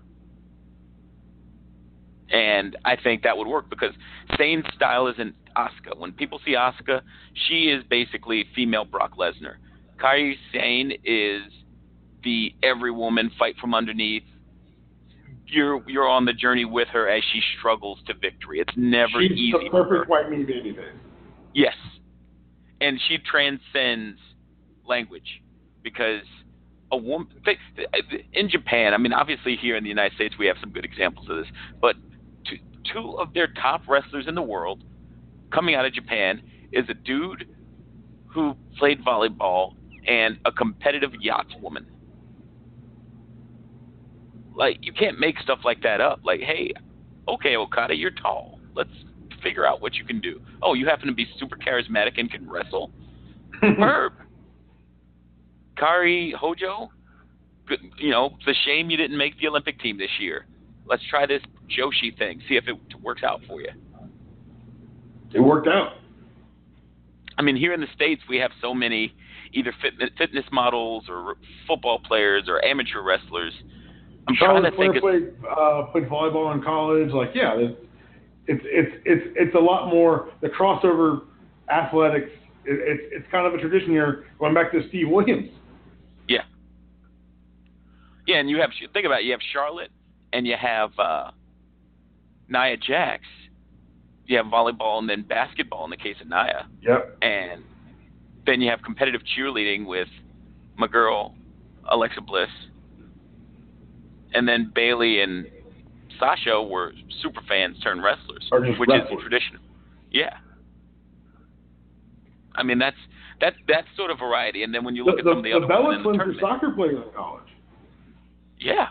And I think that would work because Sane's style isn't Asuka. When people see Asuka, she is basically female Brock Lesnar. Kairi Sane is the every woman fight from underneath. You're you're on the journey with her as she struggles to victory. It's never She's easy. She's the perfect white meat baby face. Yes, and she transcends language because a woman in Japan. I mean, obviously here in the United States we have some good examples of this, but two, two of their top wrestlers in the world coming out of Japan is a dude who played volleyball and a competitive yachtswoman. Like, you can't make stuff like that up. Like, hey, okay, Okada, you're tall. Let's figure out what you can do. Oh, you happen to be super charismatic and can wrestle? Herb. Kairi Hojo, good, you know, it's a shame you didn't make the Olympic team this year. Let's try this Joshi thing, see if it works out for you. It worked out. I mean, here in the States, we have so many either fitness, fitness models or football players or amateur wrestlers. I'm Charlotte trying to Flair think. Played, uh, played volleyball in college. Like, yeah, it's it's it's it's, it's a lot more the crossover athletics. It, it's it's kind of a tradition here. Going back to Steve Williams. Yeah. Yeah, and you have think about it. You have Charlotte and you have uh, Nia Jax. You have volleyball and then basketball in the case of Nia. Yep. And then you have competitive cheerleading with my girl Alexa Bliss. And then Bayley and Sasha were super fans turned wrestlers, Or just which wrestlers. is the tradition. Yeah. I mean, that's that's that's sort of variety. And then when you look the, at some of the, the other Bella ones in the twins are tournament, soccer players in college. yeah.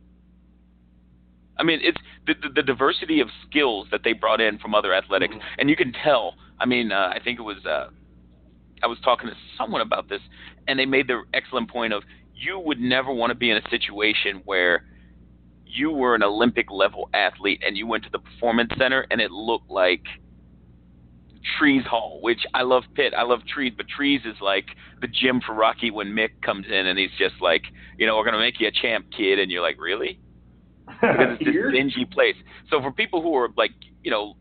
I mean, it's the, the, the diversity of skills that they brought in from other athletics, Mm-hmm. and you can tell. I mean, uh, I think it was uh, I was talking to someone about this, and they made the excellent point of you would never want to be in a situation where you were an Olympic level athlete and you went to the performance center and it looked like Trees Hall, which I love Pitt, I love Trees, but Trees is like the gym for Rocky when Mick comes in and he's just like, you know, we're gonna make you a champ, kid, and you're like, really? Because it's this Here? dingy place. So for people who are like, you know,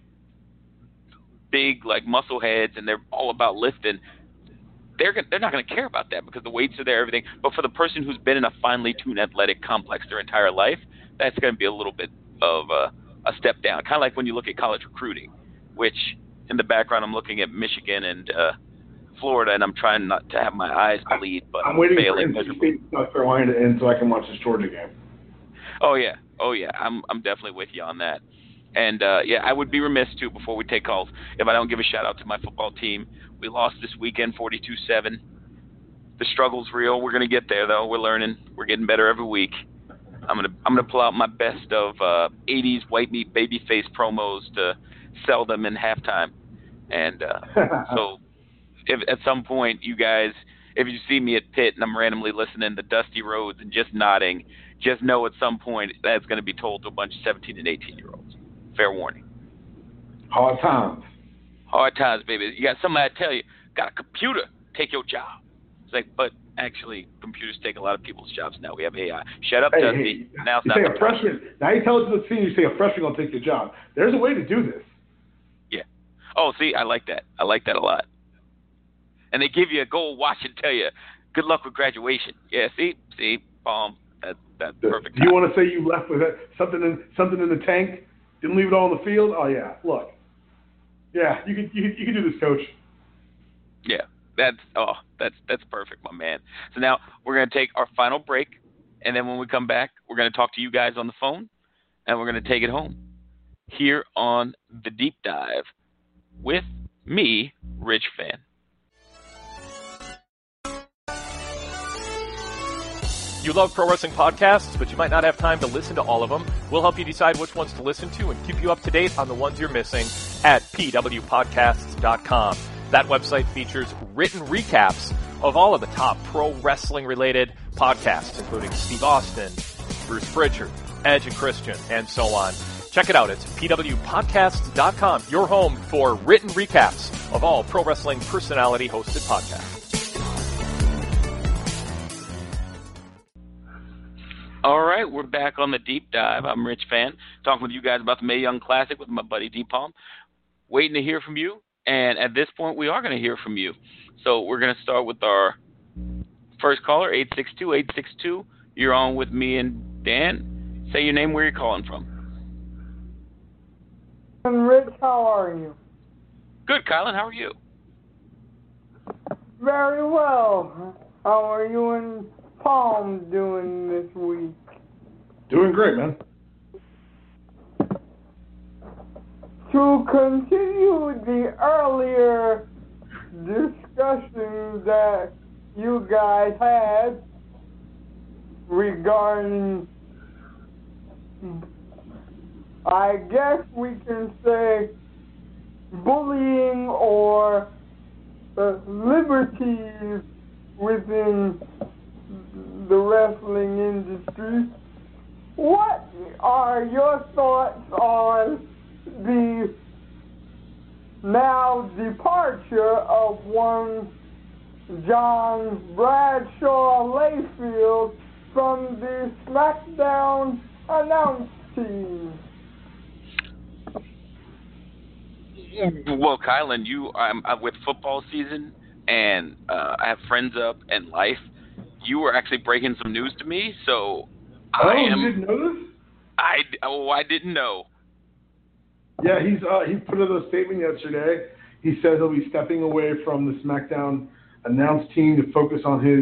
big like muscle heads and they're all about lifting, they're gonna, they're not going to care about that because the weights are there, everything. But for the person who's been in a finely tuned athletic complex their entire life, that's going to be a little bit of a, a step down. Kind of like when you look at college recruiting, which in the background I'm looking at Michigan and uh, Florida, and I'm trying not to have my eyes bleed, but I'm waiting for failing N C miserably. State, South Carolina to end so I can watch this Georgia game. Oh yeah, oh yeah, I'm I'm definitely with you on that. And uh, yeah, I would be remiss too before we take calls if I don't give a shout out to my football team. We lost this weekend, forty-two seven. The struggle's real. We're gonna get there though. We're learning. We're getting better every week. I'm gonna I'm gonna pull out my best of uh, eighties white meat baby face promos to sell them in halftime. And uh, so, if at some point you guys, if you see me at Pitt and I'm randomly listening to Dusty Rhodes and just nodding, just know at some point that's going to be told to a bunch of seventeen and eighteen year olds. Fair warning. Hard times. Hard times, baby. You got somebody to tell you, got a computer, take your job. It's like, but actually, computers take a lot of people's jobs now. We have A I. Shut up, Hey, Dusty. hey, Now it's you not say my a time. freshman. Now you tell it to the senior, you say a freshman will take your job. There's a way to do this. Yeah. Oh, see, I like that. I like that a lot. And they give you a gold watch and tell you, good luck with graduation. Yeah, see? See? Um, that, that's perfect. Do you want to say you left with it, something in something in the tank? Didn't leave it all in the field? Oh, yeah. Look. Yeah, you can, you can, you can do this, Coach. Yeah, that's oh, that's that's perfect, my man. So now we're gonna take our final break, and then when we come back, we're gonna talk to you guys on the phone, and we're gonna take it home here on the Deep Dive with me, Rich Fan. You love pro wrestling podcasts, but you might not have time to listen to all of them. We'll help you decide which ones to listen to and keep you up to date on the ones you're missing at p w podcasts dot com. That website features written recaps of all of the top pro wrestling related podcasts, including Steve Austin, Bruce Pritchard, Edge and Christian, and so on. Check it out. It's p w podcasts dot com, your home for written recaps of all pro wrestling personality hosted podcasts. All right, we're back on the Deep Dive. I'm Rich Fan, talking with you guys about the Mae Young Classic with my buddy D Palm. Waiting to hear from you, and at this point, we are going to hear from you. So we're going to start with our first caller, eight six two, eight six two. You're on with me and Dan. Say your name, where you're calling from. Rich, how are you? Good, Kylan. How are you? Very well. How are you and Palm doing this week? Doing great, man. To continue the earlier discussions that you guys had regarding, I guess we can say, bullying or uh, liberties within the wrestling industry. What are your thoughts on the now departure of one John Bradshaw Layfield from the SmackDown announce team? Well, Kylan, you, I'm, I'm with football season, and uh, I have friends up and life. You were actually breaking some news to me, so Oh, I am. you didn't know this? I oh, I didn't know. Yeah, he's uh, he put out a statement yesterday. He says he'll be stepping away from the SmackDown announce team to focus on his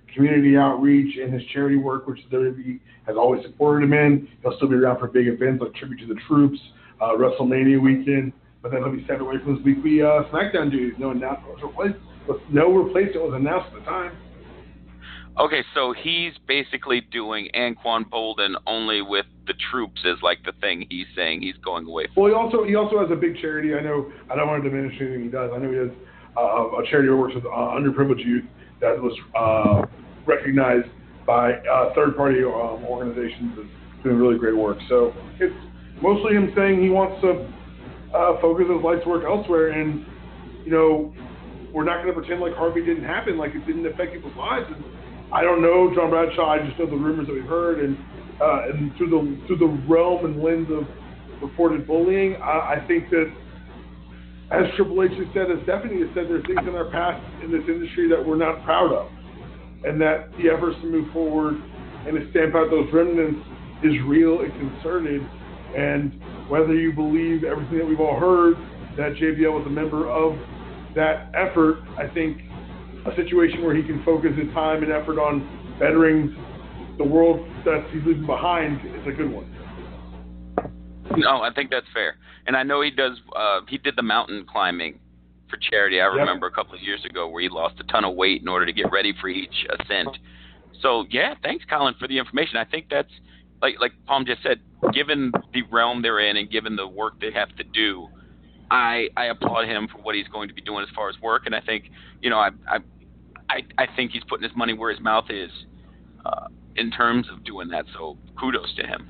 community outreach and his charity work, which the W W E has always supported him in. He'll still be around for big events like Tribute to the Troops, uh, WrestleMania weekend, but then he'll be stepped away from his weekly uh, SmackDown duties. No announcement was replaced. No replacement was announced at the time. Okay, so he's basically doing Anquan Bolden only with the Troops as like the thing he's saying he's going away from. Well, he also he also has a big charity. I know I don't want to diminish anything he does. I know he has uh, a charity that works with uh, underprivileged youth that was uh, recognized by uh, third-party um, organizations as doing really great work. So it's mostly him saying he wants to uh, focus his life's work elsewhere, and you know, we're not going to pretend like Harvey didn't happen, like it didn't affect people's lives. And I don't know John Bradshaw. I just know the rumors that we've heard, and uh, and through the through the realm and lens of reported bullying, I, I think that, as Triple H has said, as Stephanie has said, there are things in our past in this industry that we're not proud of, and that the efforts to move forward and to stamp out those remnants is real and concerted. And whether you believe everything that we've all heard, that J B L was a member of that effort, I think a situation where he can focus his time and effort on bettering the world that he's leaving behind is a good one. No, I think that's fair. And I know he does, uh, he did the mountain climbing for charity. I remember yep. a couple of years ago where he lost a ton of weight in order to get ready for each ascent. So, yeah, thanks, Colin, for the information. I think that's, like like Palm just said, given the realm they're in and given the work they have to do, I I applaud him for what he's going to be doing as far as work. And I think, you know, I I I, I think he's putting his money where his mouth is uh, in terms of doing that. So kudos to him.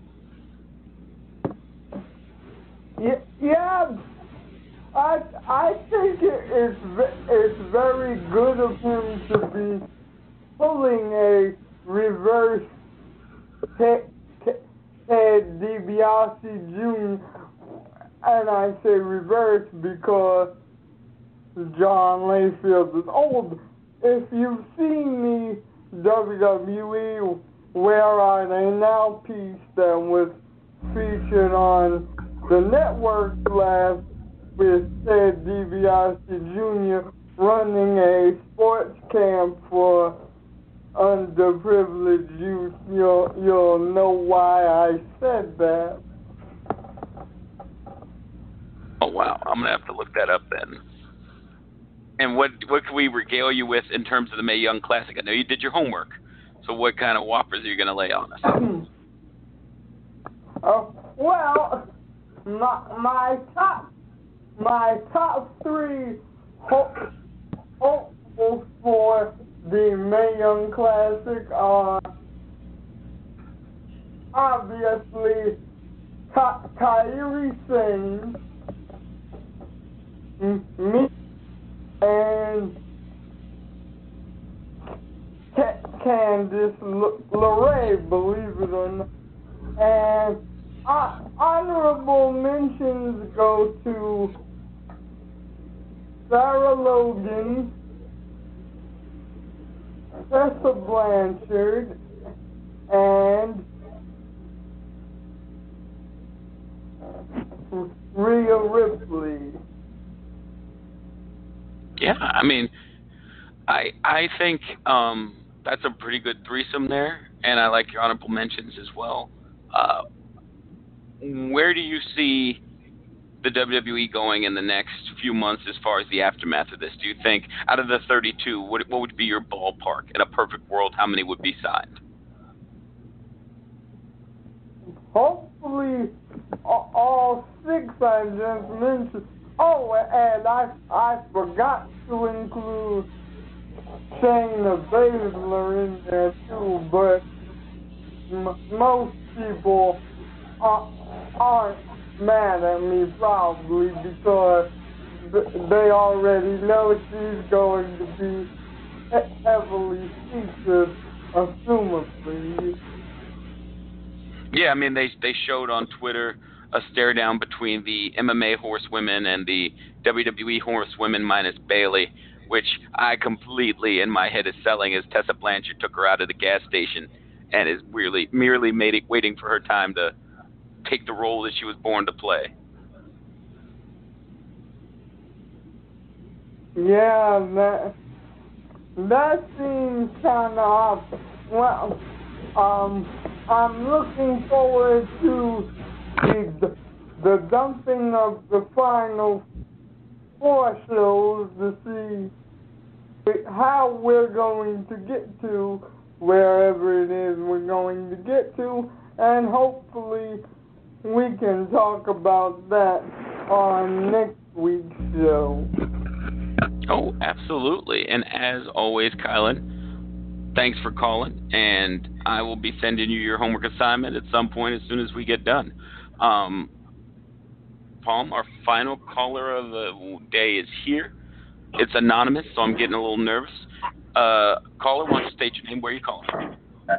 Yeah, yeah. I I think it is it's very good of him to be pulling a reverse Ted DiBiase Junior And I say reverse because John Layfield is old. If you've seen the W W E Where Are They Now piece that was featured on the network last with Ted DiBiase Junior running a sports camp for underprivileged youth, you'll, you'll know why I said that. Oh, wow. I'm going to have to look that up then. And what what can we regale you with in terms of the Mae Young Classic? I know you did your homework. So what kind of whoppers are you going to lay on us? Oh, well, my, my top my top three hope, hopefuls for the Mae Young Classic are obviously Ka- Kairi Sane, me, and Ca- Candice L- LeRae, believe it or not. And uh, honorable mentions go to Sarah Logan, Tessa Blanchard, and Rhea Ripley. Yeah, I mean, I I think um, that's a pretty good threesome there, and I like your honorable mentions as well. Uh, where do you see the W W E going in the next few months as far as the aftermath of this? Do you think out of the thirty-two, what, what would be your ballpark? In a perfect world, how many would be signed? Hopefully, all six I just mentioned. Oh, and I I forgot to include Shayna Baszler in there too, but m- most people are, aren't mad at me probably because they already know she's going to be he- heavily featured, assumably. Yeah, I mean, they they showed on Twitter a stare down between the M M A horsewomen and the W W E horsewomen minus Bayley, which I completely in my head is selling as Tessa Blanchard took her out of the gas station and is merely merely made it, waiting for her time to take the role that she was born to play. Yeah, that that seems kind of awesome. Well, um, I'm looking forward to the, the dumping of the final four shows to see how we're going to get to wherever it is we're going to get to, and hopefully we can talk about that on next week's show. Oh, absolutely. And as always, Kylan, thanks for calling, and I will be sending you your homework assignment at some point as soon as we get done. Um, Palm, our final caller of the day is here. It's anonymous, so I'm getting a little nervous. Uh, caller, why don't you state your name? Where are you calling from?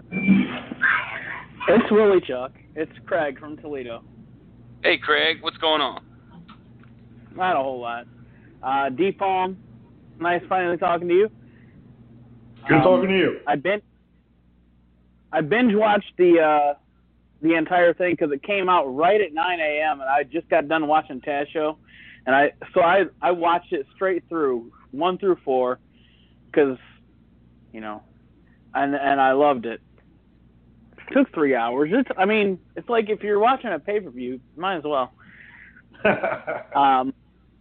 It's Willie Chuck. It's Craig from Toledo. Hey, Craig, what's going on? Not a whole lot. Uh, D-Palm, nice finally talking to you. Good um, talking to you. I bin- I binge watched the uh, the entire thing because it came out right at nine a.m. and I just got done watching Taz Show, and I so I I watched it straight through one through four because you know, and and I loved it. It took three hours. It's, I mean, it's like if you're watching a pay per view, might as well. um.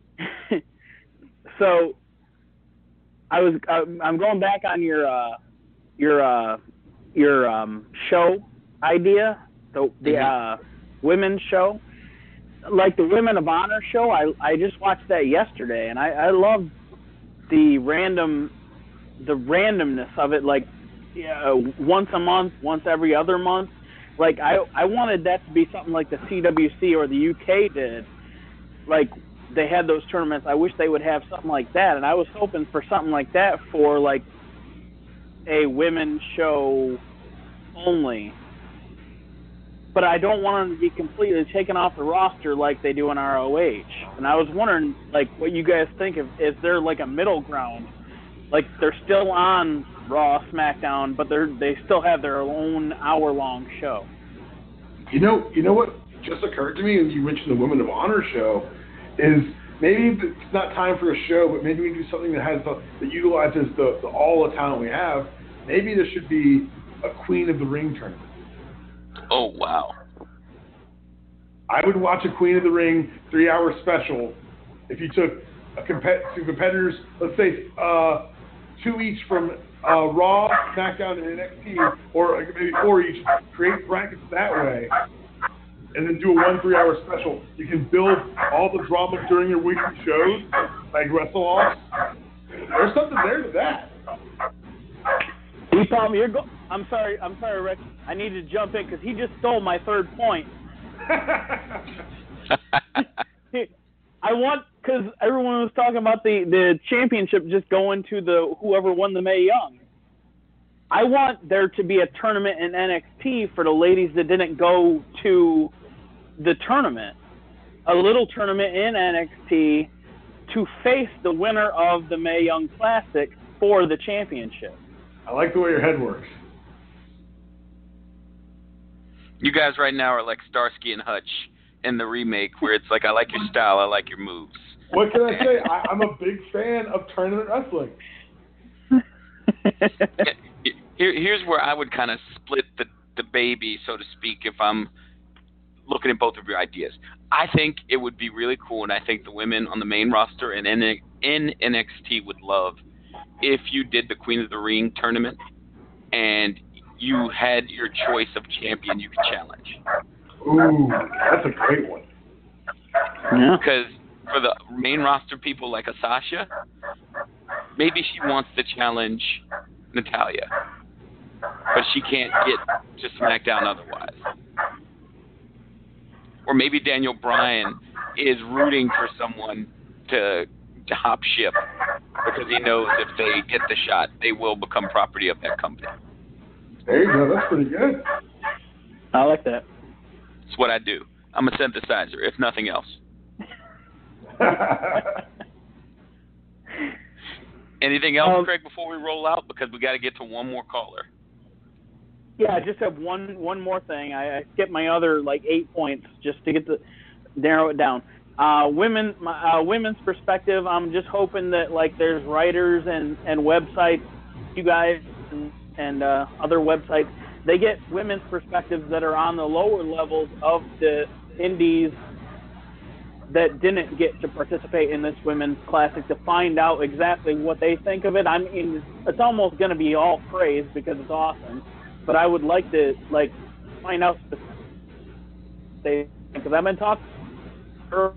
So, I was I'm going back on your uh, your uh, your um, show idea, the the uh, women's show, like the Women of Honor show. I I just watched that yesterday, and I I loved the random the randomness of it. Like, yeah, once a month, once every other month. Like I I wanted that to be something like the C W C or the U K did, like. They had those tournaments. I wish they would have something like that, and I was hoping for something like that for like a women's show only. But I don't want them to be completely taken off the roster like they do in R O H. And I was wondering, like, what you guys think of. Is there like a middle ground? Like they're still on Raw, SmackDown, but they're they still have their own hour-long show. You know, you know what just occurred to me when you mentioned the Women of Honor show. Is maybe it's not time for a show, but maybe we do something that has the, that utilizes the, the all the talent we have. Maybe there should be a Queen of the Ring tournament. Oh wow! I would watch a Queen of the Ring three-hour special if you took a compet- two competitors, let's say uh, two each from uh, Raw, SmackDown, and N X T, or maybe four each. Create brackets that way. And then do a one three-hour special. You can build all the drama during your weekly shows, like Wrestle-Offs. There's something there to that. D-Palm, you're go- I'm sorry, I'm sorry, Rick. I need to jump in because he just stole my third point. I want, because everyone was talking about the, the championship just going to the whoever won the Mae Young. I want there to be a tournament in N X T for the ladies that didn't go to the tournament. A little tournament in N X T to face the winner of the Mae Young Classic for the championship. I like the way your head works. You guys right now are like Starsky and Hutch in the remake, where it's like, I like your style, I like your moves. What can I say? I, I'm a big fan of tournament wrestling. Here, here's where I would kind of split the, the baby, so to speak, if I'm looking at both of your ideas. I think it would be really cool, and I think the women on the main roster and in, in N X T would love if you did the Queen of the Ring tournament and you had your choice of champion you could challenge. Ooh, that's a great one. Yeah. Because for the main roster people like a Sasha, maybe she wants to challenge Natalya, but she can't get to SmackDown otherwise. Or maybe Daniel Bryan is rooting for someone to, to hop ship because he knows if they get the shot, they will become property of that company. There you go. That's pretty good. I like that. It's what I do. I'm a synthesizer, if nothing else. Anything else, um, Craig, before we roll out? Because we got to get to one more caller. Yeah, I just have one one more thing. I, I skipped my other like eight points just to get the narrow it down. Uh, women, my, uh, women's perspective. I'm just hoping that like there's writers and, and websites you guys and, and uh, other websites, they get women's perspectives that are on the lower levels of the indies that didn't get to participate in this women's classic to find out exactly what they think of it. I mean, it's almost going to be all praise because it's awesome, but I would like to like find out they because I've been talking to her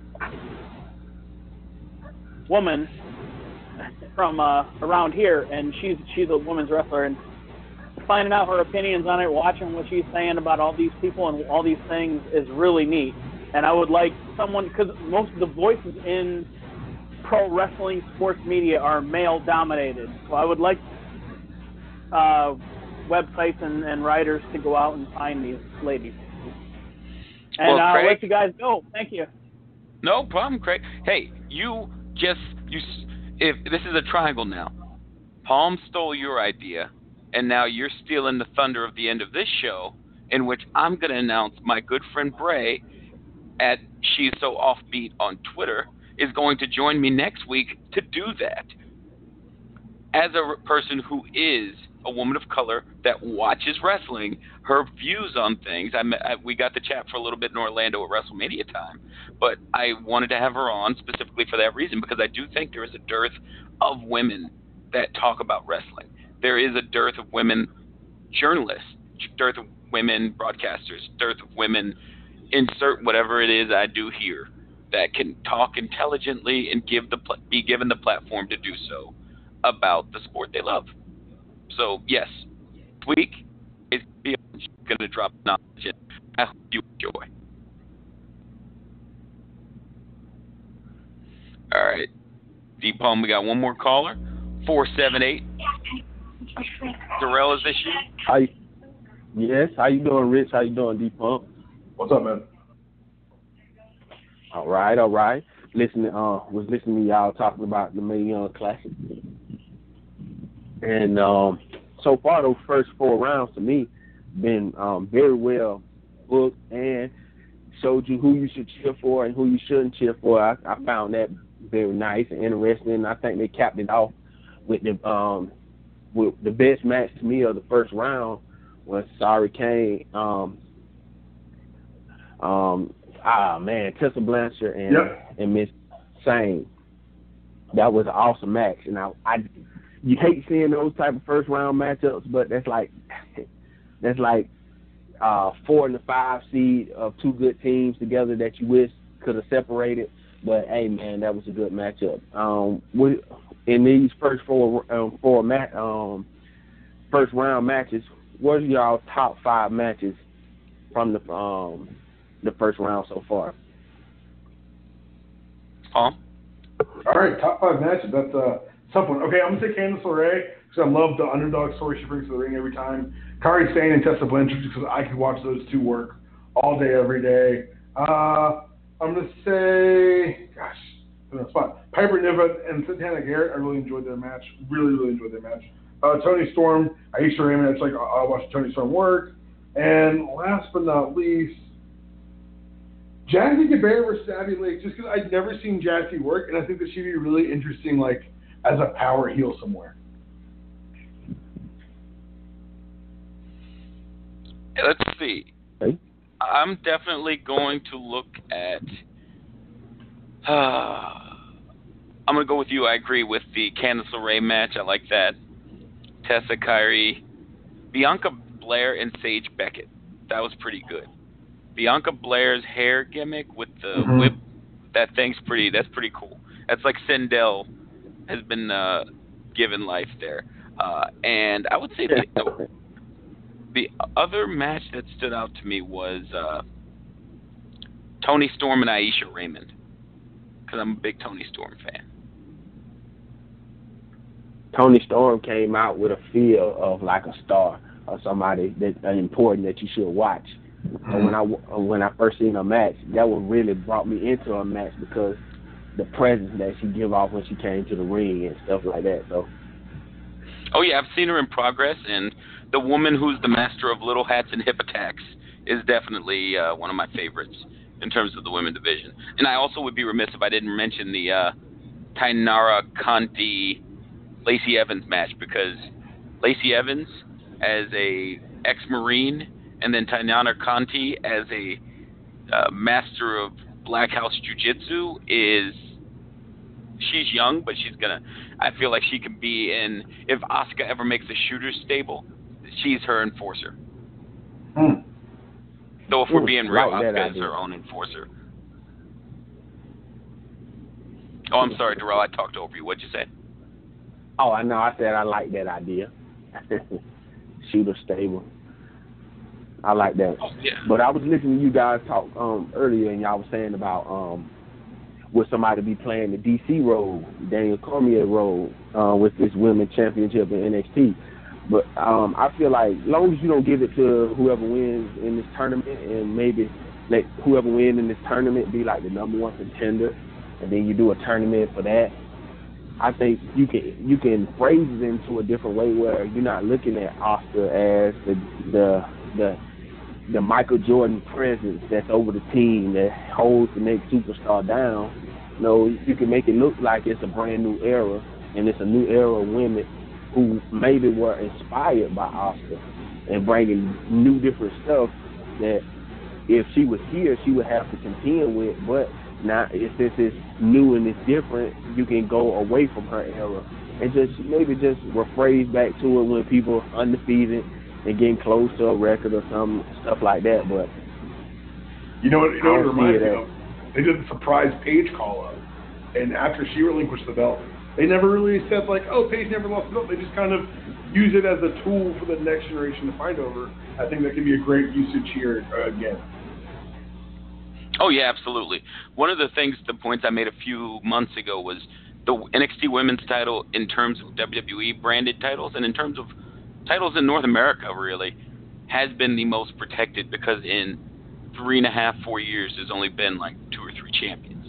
woman from uh, around here, and she's she's a women's wrestler, and finding out her opinions on it, watching what she's saying about all these people and all these things is really neat. And I would like someone, because most of the voices in pro wrestling sports media are male-dominated. So I would like uh, websites and, and writers to go out and find these ladies. And well, I'll Craig, let you guys go. Thank you. No problem, Craig. Hey, you just, you. if this is a triangle now. Palm stole your idea, and now you're stealing the thunder of the end of this show, in which I'm going to announce my good friend Bray at She's So Offbeat on Twitter is going to join me next week to do that. As a person who is a woman of color that watches wrestling, her views on things, I, met, I we got to chat for a little bit in Orlando at WrestleMania time, but I wanted to have her on specifically for that reason, because I do think there is a dearth of women that talk about wrestling. There is a dearth of women journalists, dearth of women broadcasters, dearth of women, insert whatever it is I do here, that can talk intelligently and give the be given the platform to do so about the sport they love. So yes, week is going to drop knowledge, and I hope you enjoy. All right, Deep Palm, we got one more caller, four seven eight. Darrell, is this you? Hi. Yes. How you doing, Rich? How you doing, Deep Pump? What's up, man? All right, all right. Listening, uh, was listening to y'all talking about the Mae Young Classic, and um, so far those first four rounds to me been um, very well booked and showed you who you should cheer for and who you shouldn't cheer for. I, I found that very nice and interesting. I think they capped it off with the um, with the best match to me of the first round was Sorry Kane. Um, um, ah man, Tessa Blanchard and yep. and Miss Sane. That was an awesome match, and I, I you hate seeing those type of first round matchups, but that's like that's like uh, four and the five seed of two good teams together that you wish could have separated. But hey, man, that was a good matchup. Um, we, in these first four um, four mat um, first round matches, what are y'all top five matches from the um, the first round so far? Tom? All right, top five matches. That's a tough one. Okay, I'm going to say Candice LeRae because I love the underdog story she brings to the ring every time. Kairi Sane and Tessa Blanchard because I could watch those two work all day, every day. Uh, I'm going to say, gosh, no spot. Piper Niven and Santana Garrett, I really enjoyed their match. Really, really enjoyed their match. Uh, Toni Storm, Aisha Raymond, it's like I watched Toni Storm work. And last but not least, Jazzy Gabert versus Abby Lake, just because I'd never seen Jazzy work, and I think that she'd be really interesting, like, as a power heel somewhere. Let's see. Hey. I'm definitely going to look at... Uh, I'm going to go with you. I agree with the Candice LeRae match. I like that. Tessa, Kairi, Bianca Blair, and Sage Beckett. That was pretty good. Bianca Blair's hair gimmick with the mm-hmm. whip, that thing's pretty, that's pretty cool. That's like Sindel has been uh, given life there. Uh, and I would say the, the, the other match that stood out to me was uh, Toni Storm and Aisha Raymond, because I'm a big Toni Storm fan. Toni Storm came out with a feel of like a star or somebody that's important that you should watch. Mm-hmm. And when I when I first seen her match, that what really brought me into a match because the presence that she give off when she came to the ring and stuff like that. So. Oh yeah, I've seen her in progress, and the woman who's the master of little hats and hip attacks is definitely uh, one of my favorites in terms of the women division. And I also would be remiss if I didn't mention the uh, Tainara Conti Lacey Evans match, because Lacey Evans as a ex-Marine, and then Tatiana Conti as a uh, master of Black House Jiu-Jitsu is, she's young, but she's going to, I feel like she can be in, if Asuka ever makes a shooter stable, she's her enforcer. Hmm. Though if we're being real, like that Asuka is idea. her own enforcer. Oh, I'm sorry, Darrell, I talked over you. What'd you say? Oh, I know. I said I like that idea. Shooter stable. I like that. Oh, yeah. But I was listening to you guys talk um, earlier, and y'all was saying about um, would somebody be playing the D C role, Daniel Cormier role, uh, with this women's championship in N X T. But um, I feel like as long as you don't give it to whoever wins in this tournament, and maybe let whoever wins in this tournament be like the number one contender, and then you do a tournament for that, I think you can you can phrase it into a different way where you're not looking at Asuka as the the the the Michael Jordan presence that's over the team that holds the next superstar down. No, you can make it look like it's a brand new era, and it's a new era of women who maybe were inspired by Asuka and bringing new different stuff that if she was here, she would have to contend with. But now, since it's new and it's different, you can go away from her era and just maybe just rephrase back to it when people are undefeated and getting close to a record or some stuff like that. But you know what? You know what it I don't see reminds it me as- of? They did the surprise Paige call up, and after she relinquished the belt, they never really said like, "Oh, Paige never lost the belt." They just kind of use it as a tool for the next generation to fight over. I think that could be a great usage here uh, again. Oh, yeah, absolutely. One of the things, the points I made a few months ago was the N X T women's title in terms of W W E branded titles and in terms of titles in North America, really, has been the most protected because in three and a half, four years, there's only been like two or three champions.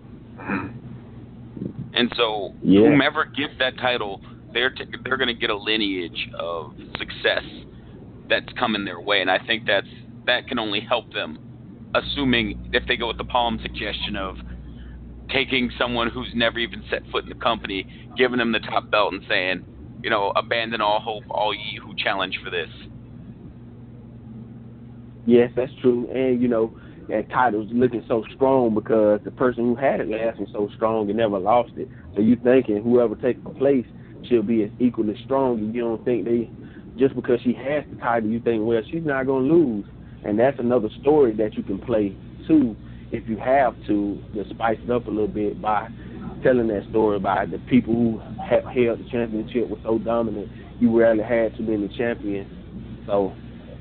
And so Yeah. whomever gets that title, they're t- they're going to get a lineage of success that's coming their way. And I think that's that can only help them, assuming if they go with the Palm suggestion of taking someone who's never even set foot in the company, giving them the top belt and saying, you know, abandon all hope, all ye who challenge for this. yes, that's true. And, you know, that title's looking so strong because the person who had it last was so strong and never lost it. So you thinking whoever takes the place should be as equally strong. And you don't think they, just because she has the title, you think, well, she's not going to lose. And that's another story that you can play, too, if you have to, to spice it up a little bit by telling that story by the people who have held the championship were so dominant, you rarely had too many champions. So,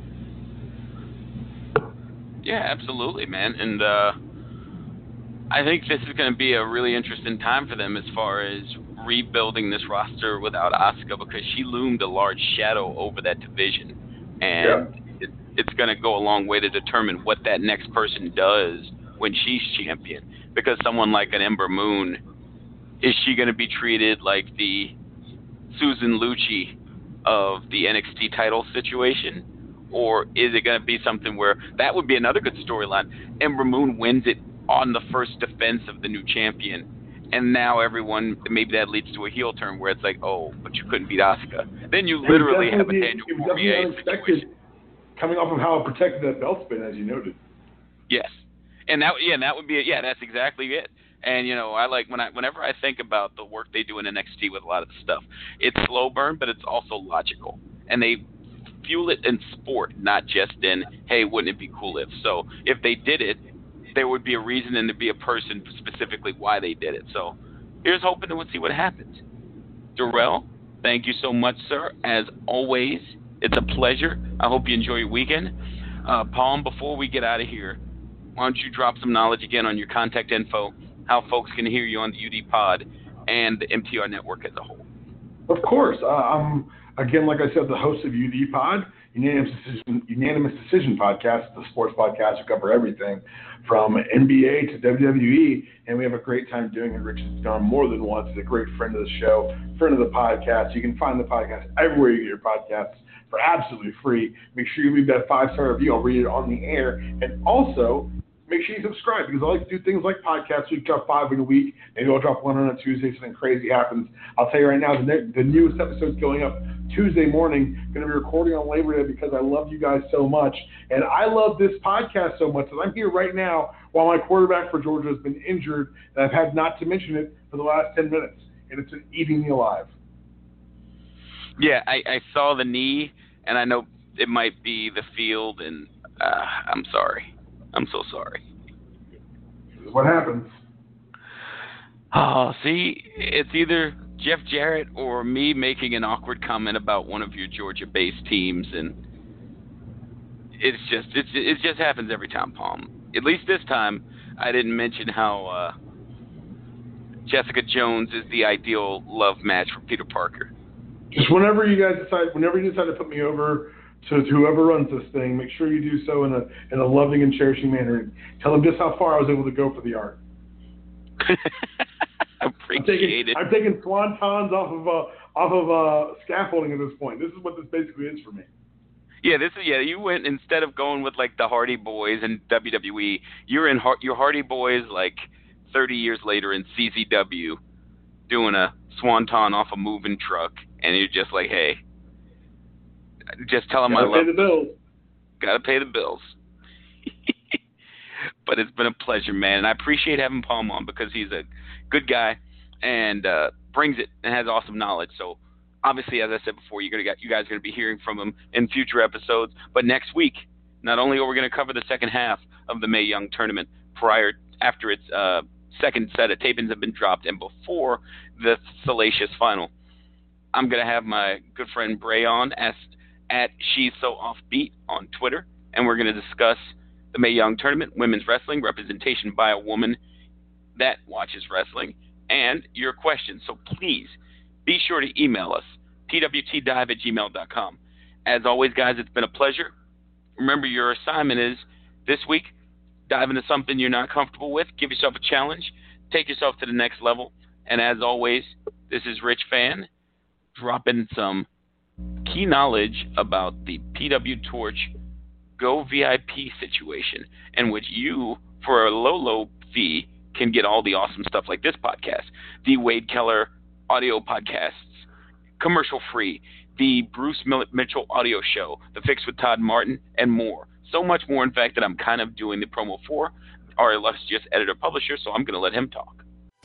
Yeah, absolutely, man. And uh, I think this is going to be a really interesting time for them as far as rebuilding this roster without Asuka, because she loomed a large shadow over that division. And Yeah. it, it's going to go a long way to determine what that next person does when she's champion. Because someone like an Ember Moon, is she going to be treated like the Susan Lucci of the N X T title situation? Or is it going to be something where that would be another good storyline? Ember Moon wins it on the first defense of the new champion, and now everyone, maybe that leads to a heel turn where it's like, oh, but you couldn't beat Asuka. Then you It was literally have a definitely- Daniel it was Cormier definitely unexpected, situation. coming off of how protected that belt's been, as you noted. Yes, and that yeah, and that would be it. Yeah, that's exactly it. And you know, I like when I whenever I think about the work they do in N X T with a lot of the stuff, it's slow burn, but it's also logical, and they fuel it in sport, not just in, hey, wouldn't it be cool if? So if they did it, there would be a reason and to be a person specifically why they did it. So here's hoping to see what happens. Darrell, thank you so much, sir. As always, it's a pleasure. I hope you enjoy your weekend. Uh, Palm, before we get out of here, why don't you drop some knowledge again on your contact info, how folks can hear you on the U D Pod and the M T R network as a whole. Of course. Uh, I'm, again, like I said, the host of U D Pod, Unanimous Decision, Unanimous Decision Podcast, the sports podcast to cover everything from N B A to W W E, and we have a great time doing it. Rich has done more than once. He's a great friend of the show, friend of the podcast. You can find the podcast everywhere you get your podcasts for absolutely free. Make sure you leave that five-star review. I'll read it on the air. And also, make sure you subscribe, because I like to do things like podcasts. We drop five in a week. Maybe I'll drop one on a Tuesday. Something crazy happens. I'll tell you right now, the, ne- the newest episode's going up Tuesday morning. Going to be recording on Labor Day because I love you guys so much. And I love this podcast so much that I'm here right now while my quarterback for Georgia has been injured, and I've had not to mention it for the last ten minutes. And it's eating me alive. Yeah, I, I saw the knee, and I know it might be the field, and uh, I'm sorry. I'm so sorry. This is what happens. Oh, see, it's either Jeff Jarrett or me making an awkward comment about one of your Georgia-based teams, and it's just it's, it just happens every time, Palm. At least this time, I didn't mention how uh, Jessica Jones is the ideal love match for Peter Parker. Just whenever you guys decide, whenever you decide to put me over to, to whoever runs this thing, make sure you do so in a in a loving and cherishing manner. And tell them just how far I was able to go for the art. Appreciate I'm taking, it. I'm taking swantons off of uh, off of uh, scaffolding at this point. This is what this basically is for me. Yeah, this is yeah. You went instead of going with like the Hardy Boys in W W E, you're in your Hardy Boys like thirty years later in C Z W, doing a swanton off a moving truck, and you're just like, hey, just tell them I love. Gotta pay the bills. Gotta pay the bills. But it's been a pleasure, man, and I appreciate having Palm on because he's a good guy and uh, brings it and has awesome knowledge. So obviously, as I said before, you're gonna get, you guys are going to be hearing from him in future episodes. But next week, not only are we going to cover the second half of the Mae Young tournament prior after its uh, second set of tapings have been dropped and before the salacious final, I'm going to have my good friend Bray on at, at She's So Offbeat on Twitter, and we're going to discuss the Mae Young tournament, women's wrestling, representation by a woman that watches wrestling, and your questions. So please be sure to email us, p w t dive at gmail dot com. As always, guys, it's been a pleasure. Remember, your assignment is this week, dive into something you're not comfortable with, give yourself a challenge, take yourself to the next level. And as always, this is Rich Fan, dropping some key knowledge about the P W Torch Go V I P situation, in which you, for a low, low fee, can get all the awesome stuff like this podcast, the Wade Keller audio podcasts, commercial free, the Bruce Mitchell audio show, The Fix with Todd Martin, and more. So much more, in fact, that I'm kind of doing the promo for our illustrious editor-publisher, so I'm going to let him talk.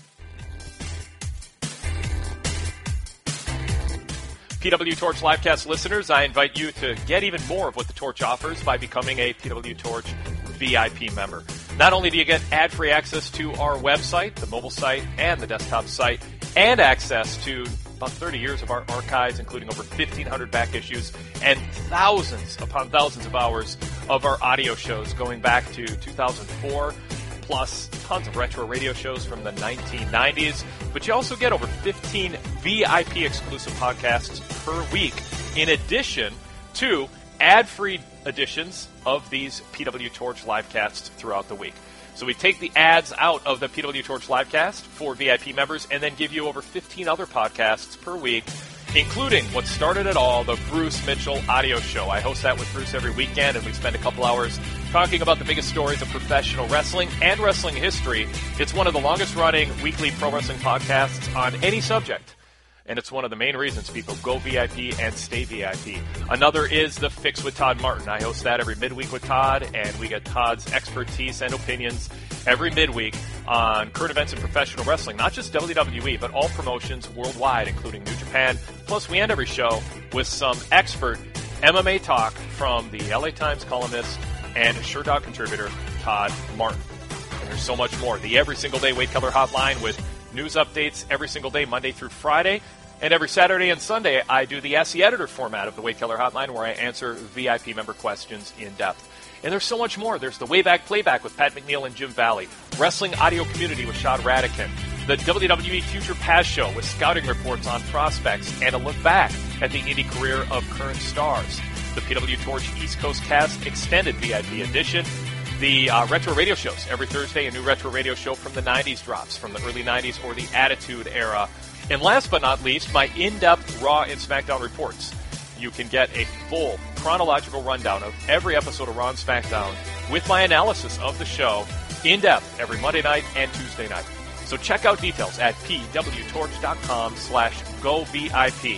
P W Torch Livecast listeners, I invite you to get even more of what the Torch offers by becoming a P W Torch V I P member. Not only do you get ad-free access to our website, the mobile site, and the desktop site, and access to about thirty years of our archives, including over fifteen hundred back issues and thousands upon thousands of hours of our audio shows going back to two thousand four, plus tons of retro radio shows from the nineteen nineties. But you also get over fifteen V I P exclusive podcasts per week, in addition to ad-free editions of these P W Torch Livecasts throughout the week. So we take the ads out of the P W Torch Livecast for V I P members and then give you over fifteen other podcasts per week, including what started it all, the Bruce Mitchell audio show. I host that with Bruce every weekend, and we spend a couple hours talking about the biggest stories of professional wrestling and wrestling history. It's one of the longest-running weekly pro wrestling podcasts on any subject, and it's one of the main reasons people go V I P and stay V I P. Another is The Fix with Todd Martin. I host that every midweek with Todd, and we get Todd's expertise and opinions every midweek on current events in professional wrestling, not just W W E, but all promotions worldwide, including New Japan. Plus, we end every show with some expert M M A talk from the L A Times columnist and SureDog contributor, Todd Martin. And there's so much more. The Every Single Day Wade Keller Hotline with news updates every single day, Monday through Friday. And every Saturday and Sunday, I do the Ask the Editor format of the Wade Keller Hotline, where I answer V I P member questions in depth. And there's so much more. There's the Wayback Playback with Pat McNeil and Jim Valley, Wrestling Audio Community with Shad Radican, the W W E Future Past Show with scouting reports on prospects and a look back at the indie career of current stars, the P W Torch East Coast Cast Extended V I P Edition, the uh, retro radio shows. Every Thursday, a new retro radio show from the nineties drops, from the early nineties or the Attitude Era. And last but not least, my in-depth Raw and SmackDown reports. You can get a full chronological rundown of every episode of Raw and SmackDown with my analysis of the show in depth every Monday night and Tuesday night. So check out details at p w torch dot com slash go V I P.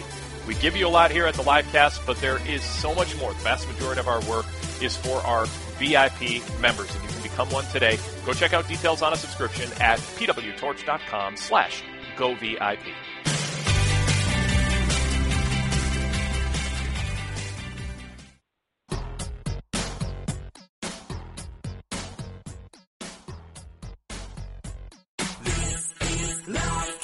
We give you a lot here at the live cast, but there is so much more. The vast majority of our work is for our V I P members, and you can become one today. Go check out details on a subscription at pwtorch.com slash go VIP. This is live.